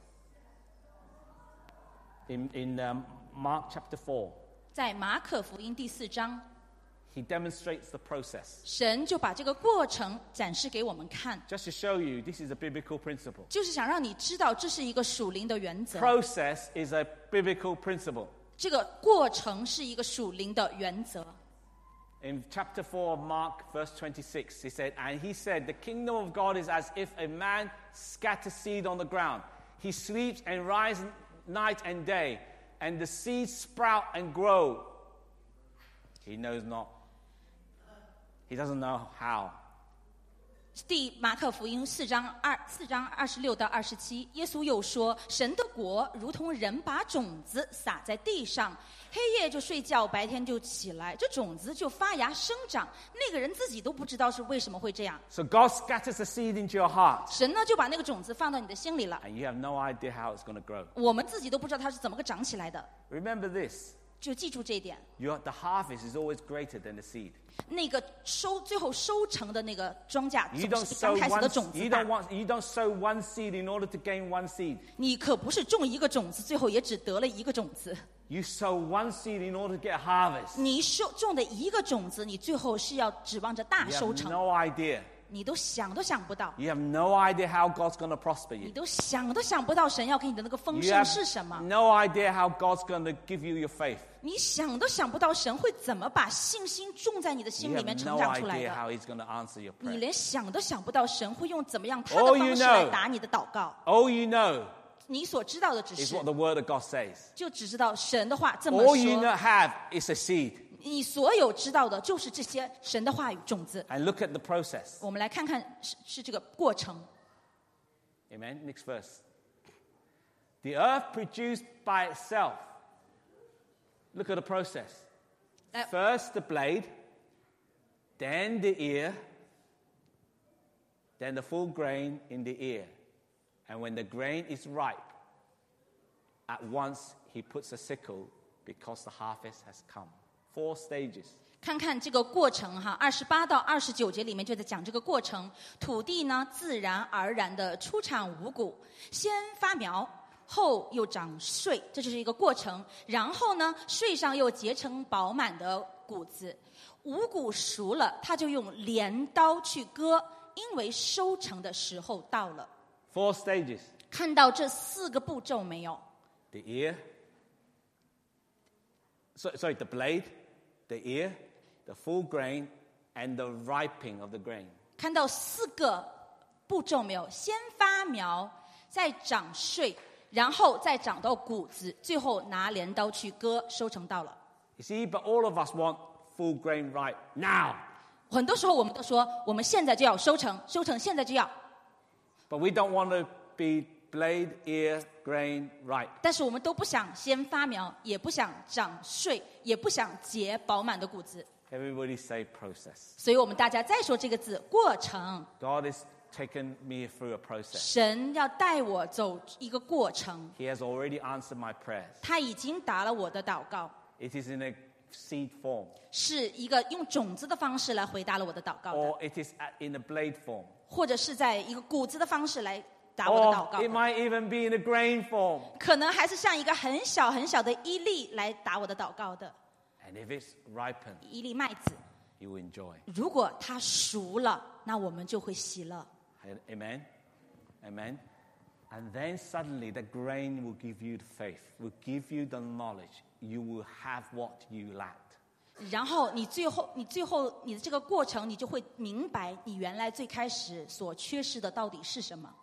In, in um, Mark chapter four, 在马可福音第四章， he demonstrates the process. 神就把这个过程展示给我们看， Just to show you, this is a biblical principle. 就是想让你知道这是一个属灵的原则。 Process is a biblical principle. 这个过程是一个属灵的原则。 In chapter four of Mark, verse twenty-six, he said, And he said, The kingdom of God is as if a man scatters seed on the ground. He sleeps and rises night and day, and the seeds sprout and grow. He knows not. He doesn't know how. 第马可福音四章二四章二十六到二十七，耶稣又说：“神的国如同人把种子撒在地上，黑夜就睡觉，白天就起来，这种子就发芽生长。那个人自己都不知道是为什么会这样。 So God scatters the seed into your heart, 神呢就把那个种子放到你的心里了， and you have no idea how it's going to grow. 我们自己都不知道它是怎么个长起来的。 Remember this. 就记住这一点， Your, the harvest is always greater than the seed. 那个收最后收成的那个庄稼 You 总 don't 是比 sow 刚开始 one, 的种 you 子大 don't。want, you don't sow one seed in order to gain one seed. 你可不是种一个种子，最后也只得了一个种子。 You sow one seed in order to get a harvest. 你收种的一个种子，你最后是要指望着大 You 收 have 成。 no idea. 你都想都想不到， You have no idea how God's going to prosper 你 you. 都想都想不到神要给你的那个丰 You 盛 have 是什么， no idea how God's going to give you your faith. 你想都想不到神会怎么把信心种在你的 You 心里面 have 成 no 长出来 idea 的。 how He's going to answer your 你 prayer. 连想都想不到神会用怎么样他的 All you 方式来 know 答你的祷告。 All you know 你所知道的只 is 是 what the Word of God says. 就只知道神的话这么 All you 说， know have is a seed. 你所有知道的就是这些神的话语种子。 And look at the process. 我们来看看是是这个过程。 Amen. Next verse. The earth produced by itself. Look at the process. Uh, First the blade, then the ear, then the full grain in the ear. And when the grain is ripe, at once he puts a sickle because the harvest has come. Four stages. 看看这个过程哈，二十八到二十九节里面就在讲这个过程。土地呢，自然而然的出产五谷，先发苗，后又长穗，这就是一个过程。然后呢，穗上又结成饱满的谷子。五谷熟了，他就用镰刀去割，因为收成的时候到了。 Four stages. 看到这四个步骤没有？ The ear. So, sorry, the blade, the ear, the full grain, and the ripening of the grain. 看到四个步骤没有？先发苗，再长穗， 然后再长到谷子，最后拿镰刀去割，收成到了。 You see, but all of us want full grain ripe now. 很多时候我们都说，我们现在就要收成，收成现在就要。 But we don't want to be blade, ear, grain ripe. 但是我们都不想先发苗，也不想长穗，也不想结饱满的谷子。 Everybody say process. 所以我们大家再说这个字，过程。 God has taken me through a process. 神要带我走一个过程。 He has already answered my prayers. 他已经答了我的祷告。 It is in a seed form. 是一个用种子的方式来回答了我的祷告的。 Or it is in a blade form. 或者是在一个谷子的方式来答我的祷 Or 告。 it might even be in a grain form. 可能还是像一个很小很小的一粒来答我的祷告的。 And if it's ripened, 一粒麦子。 you will enjoy. 如果它熟了，那我们就会喜乐。 Amen? Amen? And then suddenly the grain will give you the faith, will give you the knowledge. You will have what you lacked. 然后你最后，你最后你的这个过程，你就会明白你原来最开始所缺失的到底是什么。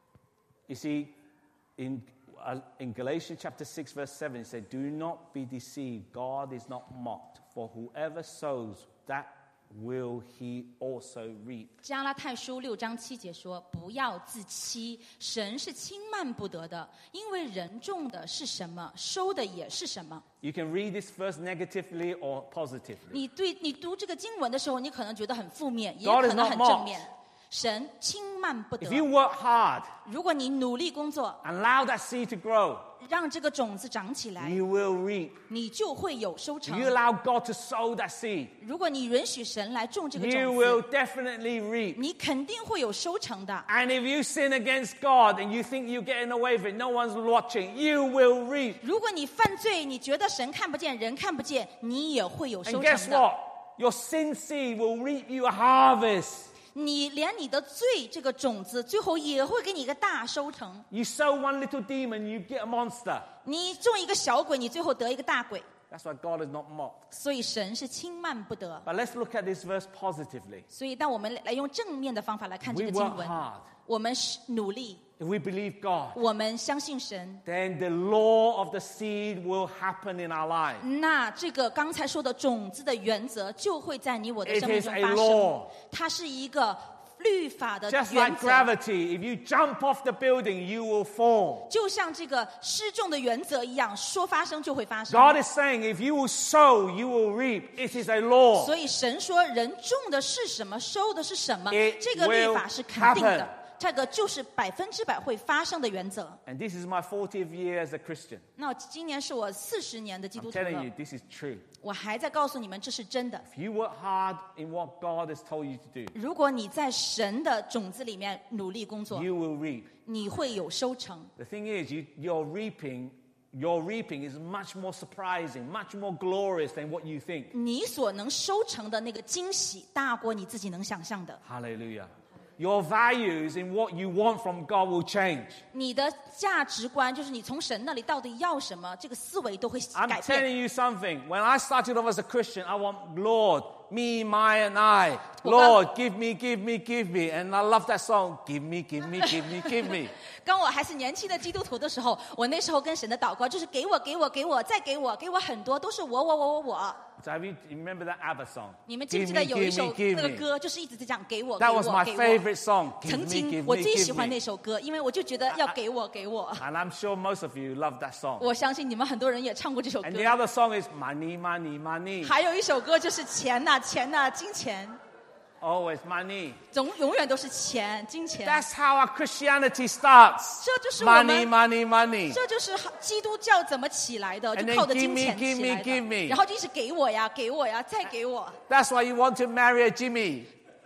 You see, in, uh, in Galatians chapter six verse seven, it said, Do not be deceived. God is not mocked. For whoever sows, that will he also reap. 加拉太书六章七节说：“不要自欺，神是轻慢不得的，因为人种的是什么，收的也是什么。” You can read this verse negatively or positively. 你对你读这个经文的时候，你可能觉得很负面，也 God is 可能 not 很正面。神轻慢不得 If。you work hard 如果你努力工作， and allow that seed to grow, 让这个种子长起来， you will reap. 你就会有收成 If。you allow God to sow that seed, 如果你允许神来种这个 you 种 will 子， definitely reap. 你肯定会有收成的。 And if you sin against God and you think you're getting away with it, no one's watching, you will reap. 如果你犯罪，你觉得神看不见，人看不见，你也会有 And 收 guess 成的。 what? Your sin seed will reap you a harvest. 你连你的罪这个种子，最后也会给你一个大收成。 You sow one little demon, you get a monster. 你种一个小鬼，你最后得一个大鬼。 That's why God is not mocked. 所以神是轻慢不得。 But let's look at this verse positively. 所以当我们来用正面的方法来看这 We 个经 work 文， hard. 我们是努力， If we believe God, 我们相信神， then the law of the seed will happen in our life. 那这个刚才说的种子的原则就会在你我的 It 生命 is 中 a 发 law. 生。它是一个律法的 Just 原 like 则。 gravity, if you jump off the building, you will fall. 就像这个失重的原则一样，说发生就会发生。 God is saying, if you will sow, you will reap. It is a law. 所以神说，人种的是什么，收的是什么， It 这个律法是肯定 will 的 happen.， 这个就是百分之百会发生的原则。 And this is my fortieth year as a Christian. 那今年是我四十年的基 I'm 督徒 telling 了 you,，this is true. 我还在告诉你们这是真的。 If you work hard in what God has told you to do, 如果你在神的种子里面努力工作， you will reap. 你会有收成。 The thing is, you, you're reaping, your reaping is much more surprising, much more glorious than what you think. 你所能收成的那个惊喜，大过你自己能想象的。 Hallelujah. Your values in what you want from God will change. 你的价值观就是你从神那里到底要什么，这个思维都会 I'm 改变。 telling you something. When I started off as a Christian, I want Lord, me, my, and I. 我刚- Lord, give me, give me, give me. And I love that song. Give me, give me, give me, give me. 当我还是年轻的基督徒的时候，我那时候跟神的祷告就是给我，给我，给我，再给我，给我很多，都是我，我，我，我，我。 So have you, you remember that ABBA song? 你们记不 Give 记 me, 得有一 give 首 me, give 那个 me. 歌，就是一直在讲给我，给 That 我， was my 给我。 favorite song. Give 曾 me, 经 give 我 me, 最喜 give 欢 me. 那首歌，因为我就觉得要给我，给我。 And I'm sure most of you love that song. 我相信你们很多人也唱过这首 And 歌 the。other song is money, money, money. 还有一首歌就是钱呐、钱呐、金钱， Always money. 总永远都是钱，金钱。 That's how our Christianity starts. 这就是我 Money, 们， money, money. 这就是基督教怎么起来的， And 就 then 靠着 give 金 me, 钱 give 起 me, 来 give 的。 me. 然后就一直给我呀，给我呀，再给我。 That's why you want to marry a Jimmy.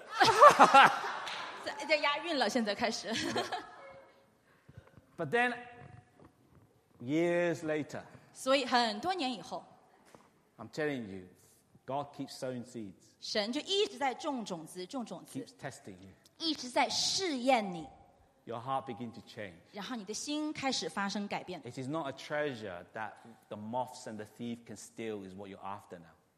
在在押韵了，现在开始。 But then, years later, 所以很多年以后， I'm telling you, God keeps sowing seeds, 神就一直在种种子，种种子， keeps testing you. 一直在试验你， Your heart begins to change. 然后你的心开始发生改变。 It is not a treasure that the moths and the thief can steal is what you're after now.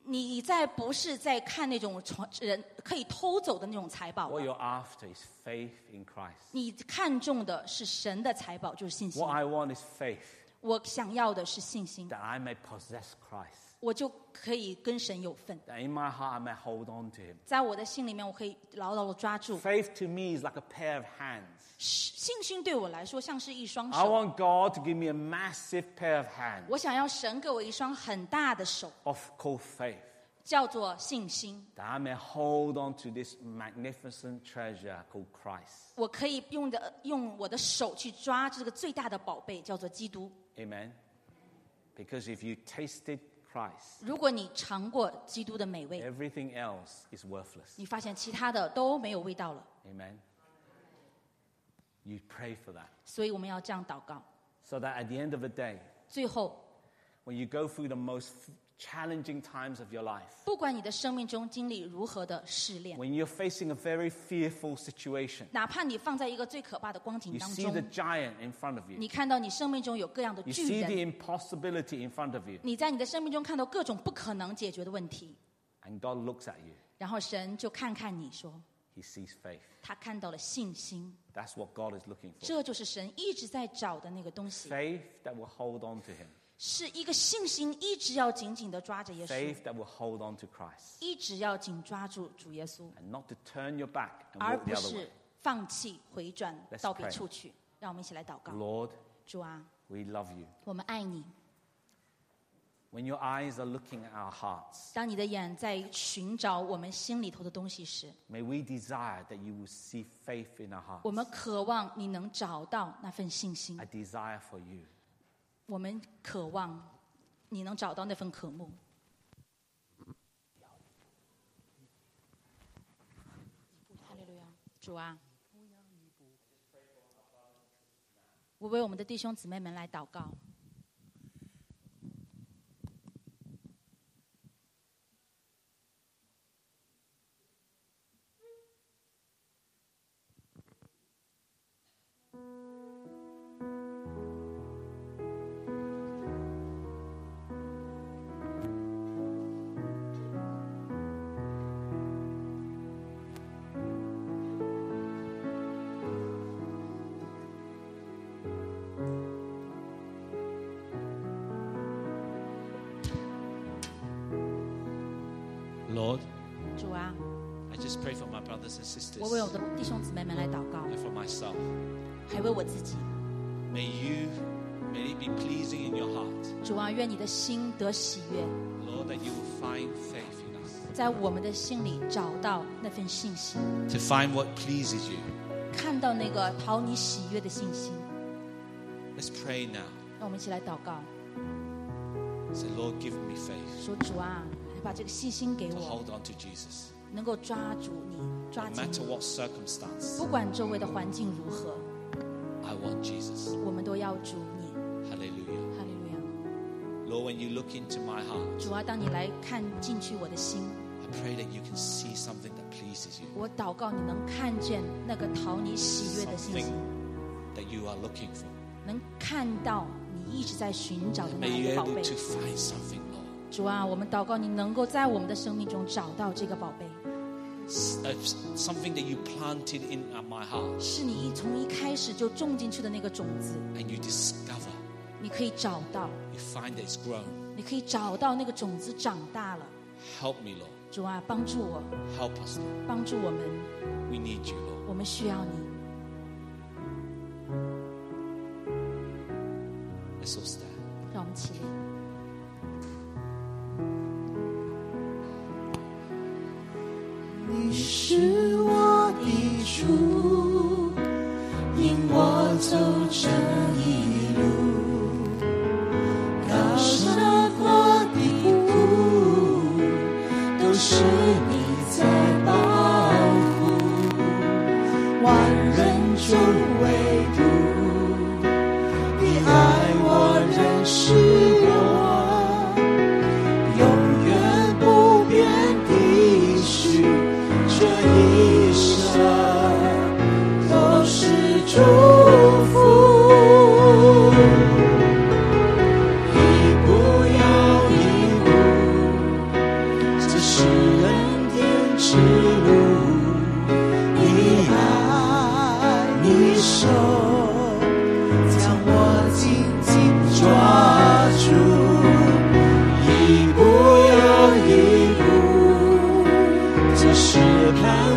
你在不是在看那种人可以偷走的那种财宝 What 了， you're after is faith in Christ. 你看重的是神的财宝，就是信心。 What I want is faith 我想要的是信心， that I may possess Christ. 我就可以跟神有份。 That in my heart I may hold on to him. 在我的心里面，我可以牢牢的抓住。 Faith to me is like a pair of hands. 信心对我来说像是一双 I 手， want God to give me a massive pair of hands 我想要神给我一双很大的手， of called faith. 叫做信心。 That I may hold on to this magnificent treasure called Christ. 我可以用的用我的手去抓这个最大的宝贝，叫做基督。 Amen. Because if you tasted Christ, 如果你尝过基督的美味， everything else is worthless. 你发现其他的都没有味道了。 Amen. You pray for that. 所以我们要这样祷告。 So that at the end of the day, 最后， when you go through the most challenging times of your life, 不管你的生命中经历如何的试炼， when you're facing a very fearful situation, 哪怕你放在一个最可怕的光景 you 当 see the 中， giant in front of you, 你看到你生命中有各样的 you 巨 see the 人， impossibility in front of you, 你在你的生命中看到各种不可能解决的问题， and God looks at you, 然后神就看看你说， he sees faith. 他看到了信心， That's what God is looking for. 这就是神一直在找的那个东西， Faith that will hold on to him. 是一个信心一直要紧紧的抓着耶稣， Faith that will hold on to Christ. 一直要紧抓住主耶稣， And not to turn your back and 而 walk 不 the other way. 是放弃回转 Let's 到别 pray. 处去。让我们一起来祷告。 Lord, 主啊， we love you. 我们爱你。 When your eyes are looking at our hearts, 当你的眼在寻找我们心里头的东西时， may we desire that you will see faith in our 我们 hearts. 渴望你能找到那份信心 A，desire for you. 我们渴望你能找到那份渴慕。哈利路亚，主啊，我为我们的弟兄姊妹们来祷告。 Lord, 主啊， I just pray for my brothers and sisters 我为我的弟兄姊妹们来祷告， and for myself. 还为我自己。 May you, may it be pleasing in your heart, 主啊，愿你的心得喜悦， Lord, that you will find faith in us. 在我们的心里找到那份信心， To find what pleases you. 看到那个讨你喜悦的信心。 Let's pray now. 让我们一起来祷告， Say, Lord, give me faith 说主啊，你把这个信心给 to 我， hold on to Jesus. 能够抓住你，抓 No 紧 matter 你， what circumstance, 不管周围的环境如何， I want Jesus. 我们都要主你。 Hallelujah. 哈利路亚， Lord, when you look into my heart, 主啊，当你来看进去我的心， I pray that you can see something that pleases you, 我祷告你能看见那个讨你喜悦的信 something 心， that you are looking for. 能看到你一直在寻找的那 May 一 you 个宝 able 贝。 to find something, Lord. 主啊，我们祷告你能够在我们的生命中找到这个宝贝， S- uh, Something that you planted in uh, my heart, 是你一从一开始就种进去的那个种子， and you discover, 你可以找到， you find that it's grown. 你可以找到那个种子长大了。 Help me, Lord. 主啊，帮助我， Help us, Lord. 帮助我们， We need you, Lord. 我们需要你。 Let's all stand. 让我们起立。 你是我的主，引我走这一路，高山或低谷，都是你在保护。万人中唯独你爱我，认识我，永远不变的许。这一生都是主。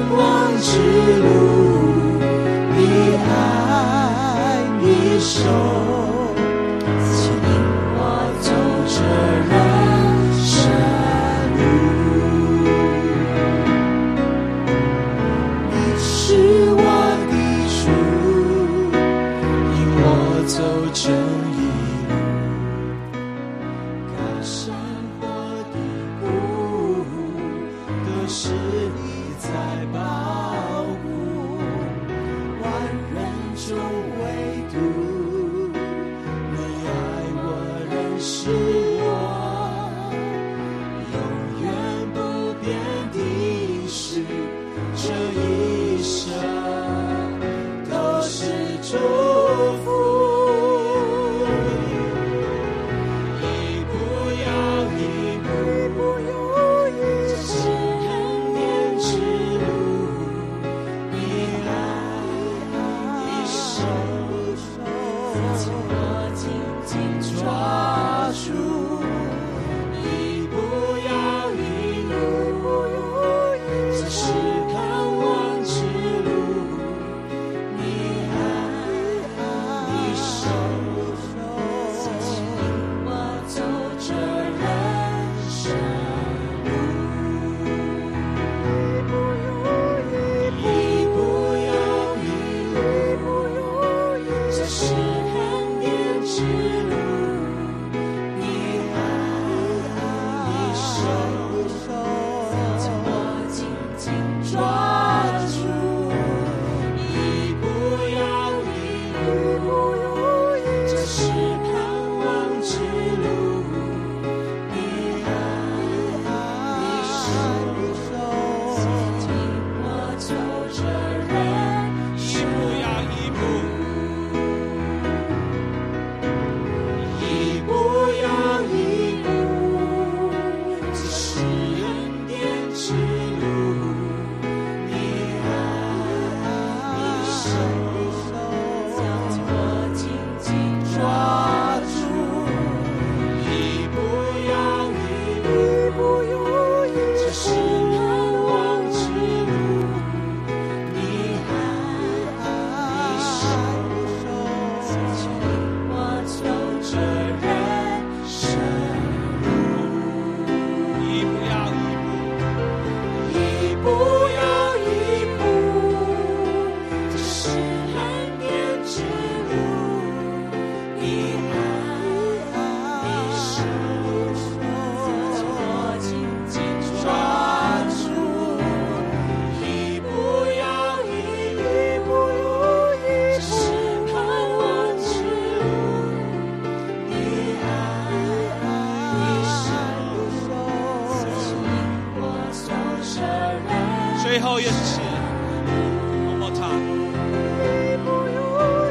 望之路，你爱你手牵引我走这人生路。你是我的主，引我走正义路，高山或低谷，都是你在保护。万人中唯独你爱我，认识我，永远不变的是这一生都是祝福。一步要一步，这是恩典之路，你爱你手紧我紧紧抓住。一步要一步，这是盼望之路，你爱你手牵引我走这人生路。一步要一步，这是恩典之路，你爱你手紧我紧紧抓住。一步要一步，这是盼望之路，你爱你手牵引我走这人一步要一步， 一步要一步，这是恩典之路，你爱你手紧我紧紧抓住。一步要一步，这是盼望之路，你爱你手牵引我走这人生路。 一步要一步， 一步要一步，这是恩典之路，你爱你手紧我紧紧抓住。一步要一步，这是盼望之路，你爱你手牵引我走这人最后一次 ，one more time。 一步要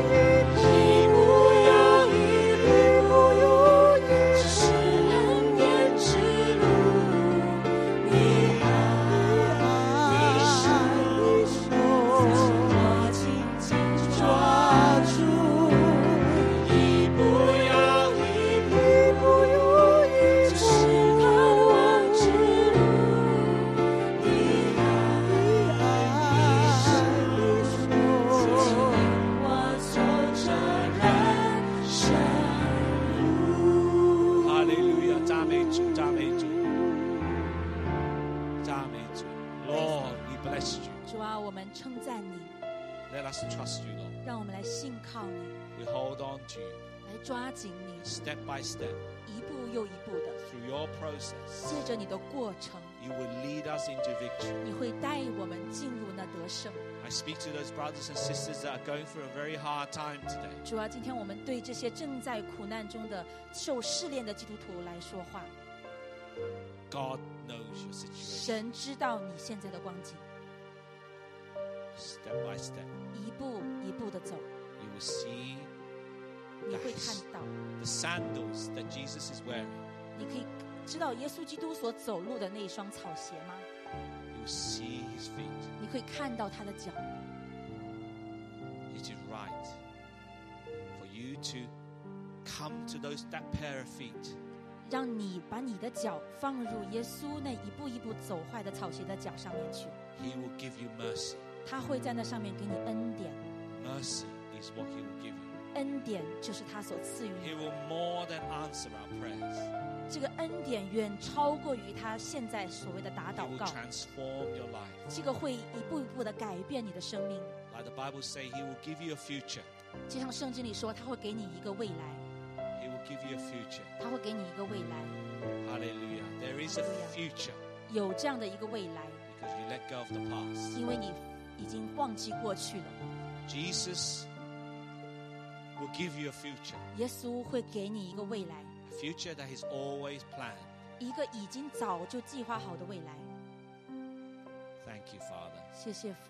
一步，这是恩典之路，你爱你手紧我紧紧抓住。一步要一步，这是盼望之路，你爱你手牵引我走这人生路。 哈利路亚，赞美主，赞美主，赞美主。Lord, we bless you. 主啊，我们称赞你， Let us trust you, Lord. 让我们来信靠你， We hold on to you 来抓紧你， step by step 一步又一步的， through your process. 借着你的过程， You will lead us into victory. 你会带我们进入那得胜。 I speak to those brothers and sisters that are going through a very hard time today. 主啊，今天我们对这些正在苦难中的受试炼的基督徒来说话， God knows your situation. 神知道你现在的光景， Step by step, 一步一步的走， you will see 你会看到， the sandals that Jesus is wearing. 你可以知道耶稣基督所走路的那一双草鞋吗？ You will see his feet. 你会看到他的脚。 It is right for you to come to those that pair of feet. 让你把你的脚放入耶稣那一步一步走坏的草鞋的脚上面去。 He will give you mercy. 他会在那上面给你恩典。 Mercy is what He will give you. 恩典就是他所赐予 He 你， will more than answer our prayers. 这个恩典远超过于他现在所谓的打 He 祷 will 告， transform your life. 这个会一步一步的改变你的生命。 Like the Bible says, He will give you a future. 就像圣经里说，他会给你一个未来， He will give you a future. 他会给你一个未来， Hallelujah. There is a future 有这样的一个未来， because you let go of the past. 因为你已经忘记过去了。 Jesus will give you a future. 耶稣会给你一个未来， A future that He's always planned. 一个已经早就计划好的未来。 Thank you, Father. 谢谢父，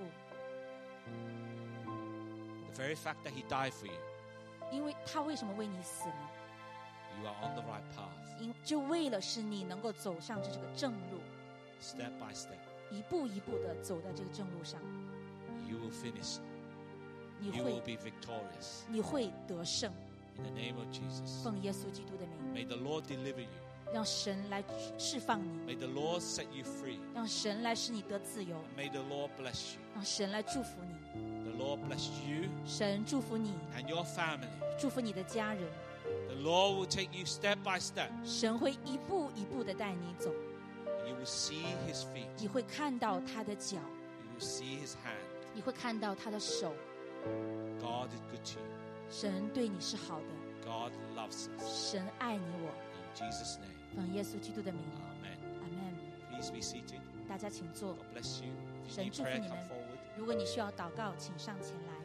The very fact that He died for you, 因为他为什么为你死呢？ you are on the right path, 因就为了使你能够走上这个正路， step by step. 一步一步的走在这个正路上， You will finish. 你 You will 会 be victorious. 你会得胜。 In the name of Jesus. 奉耶稣基督的名， May the Lord deliver you. 让神来释放你， May the Lord set you free. 让神来使你得自由， And may the Lord bless you. 让神来祝福你。 The Lord bless you 神祝福你， and your family. 祝福你的家人。 The Lord will take you step by step. 神会一步一步的带你走， And you will see His feet. 你会看到他的脚， You will see His hand. 你会看到他的手。 God is good to you. 神对你是好的， God loves us. 神爱你我。 In Jesus' name. 奉耶稣基督的名， Amen. 阿门。 Please be seated. 大家请坐。 God bless you. If you 神 need 祝福 prayer, 你 come 们。 forward. 如果你需要祷告，请上前来。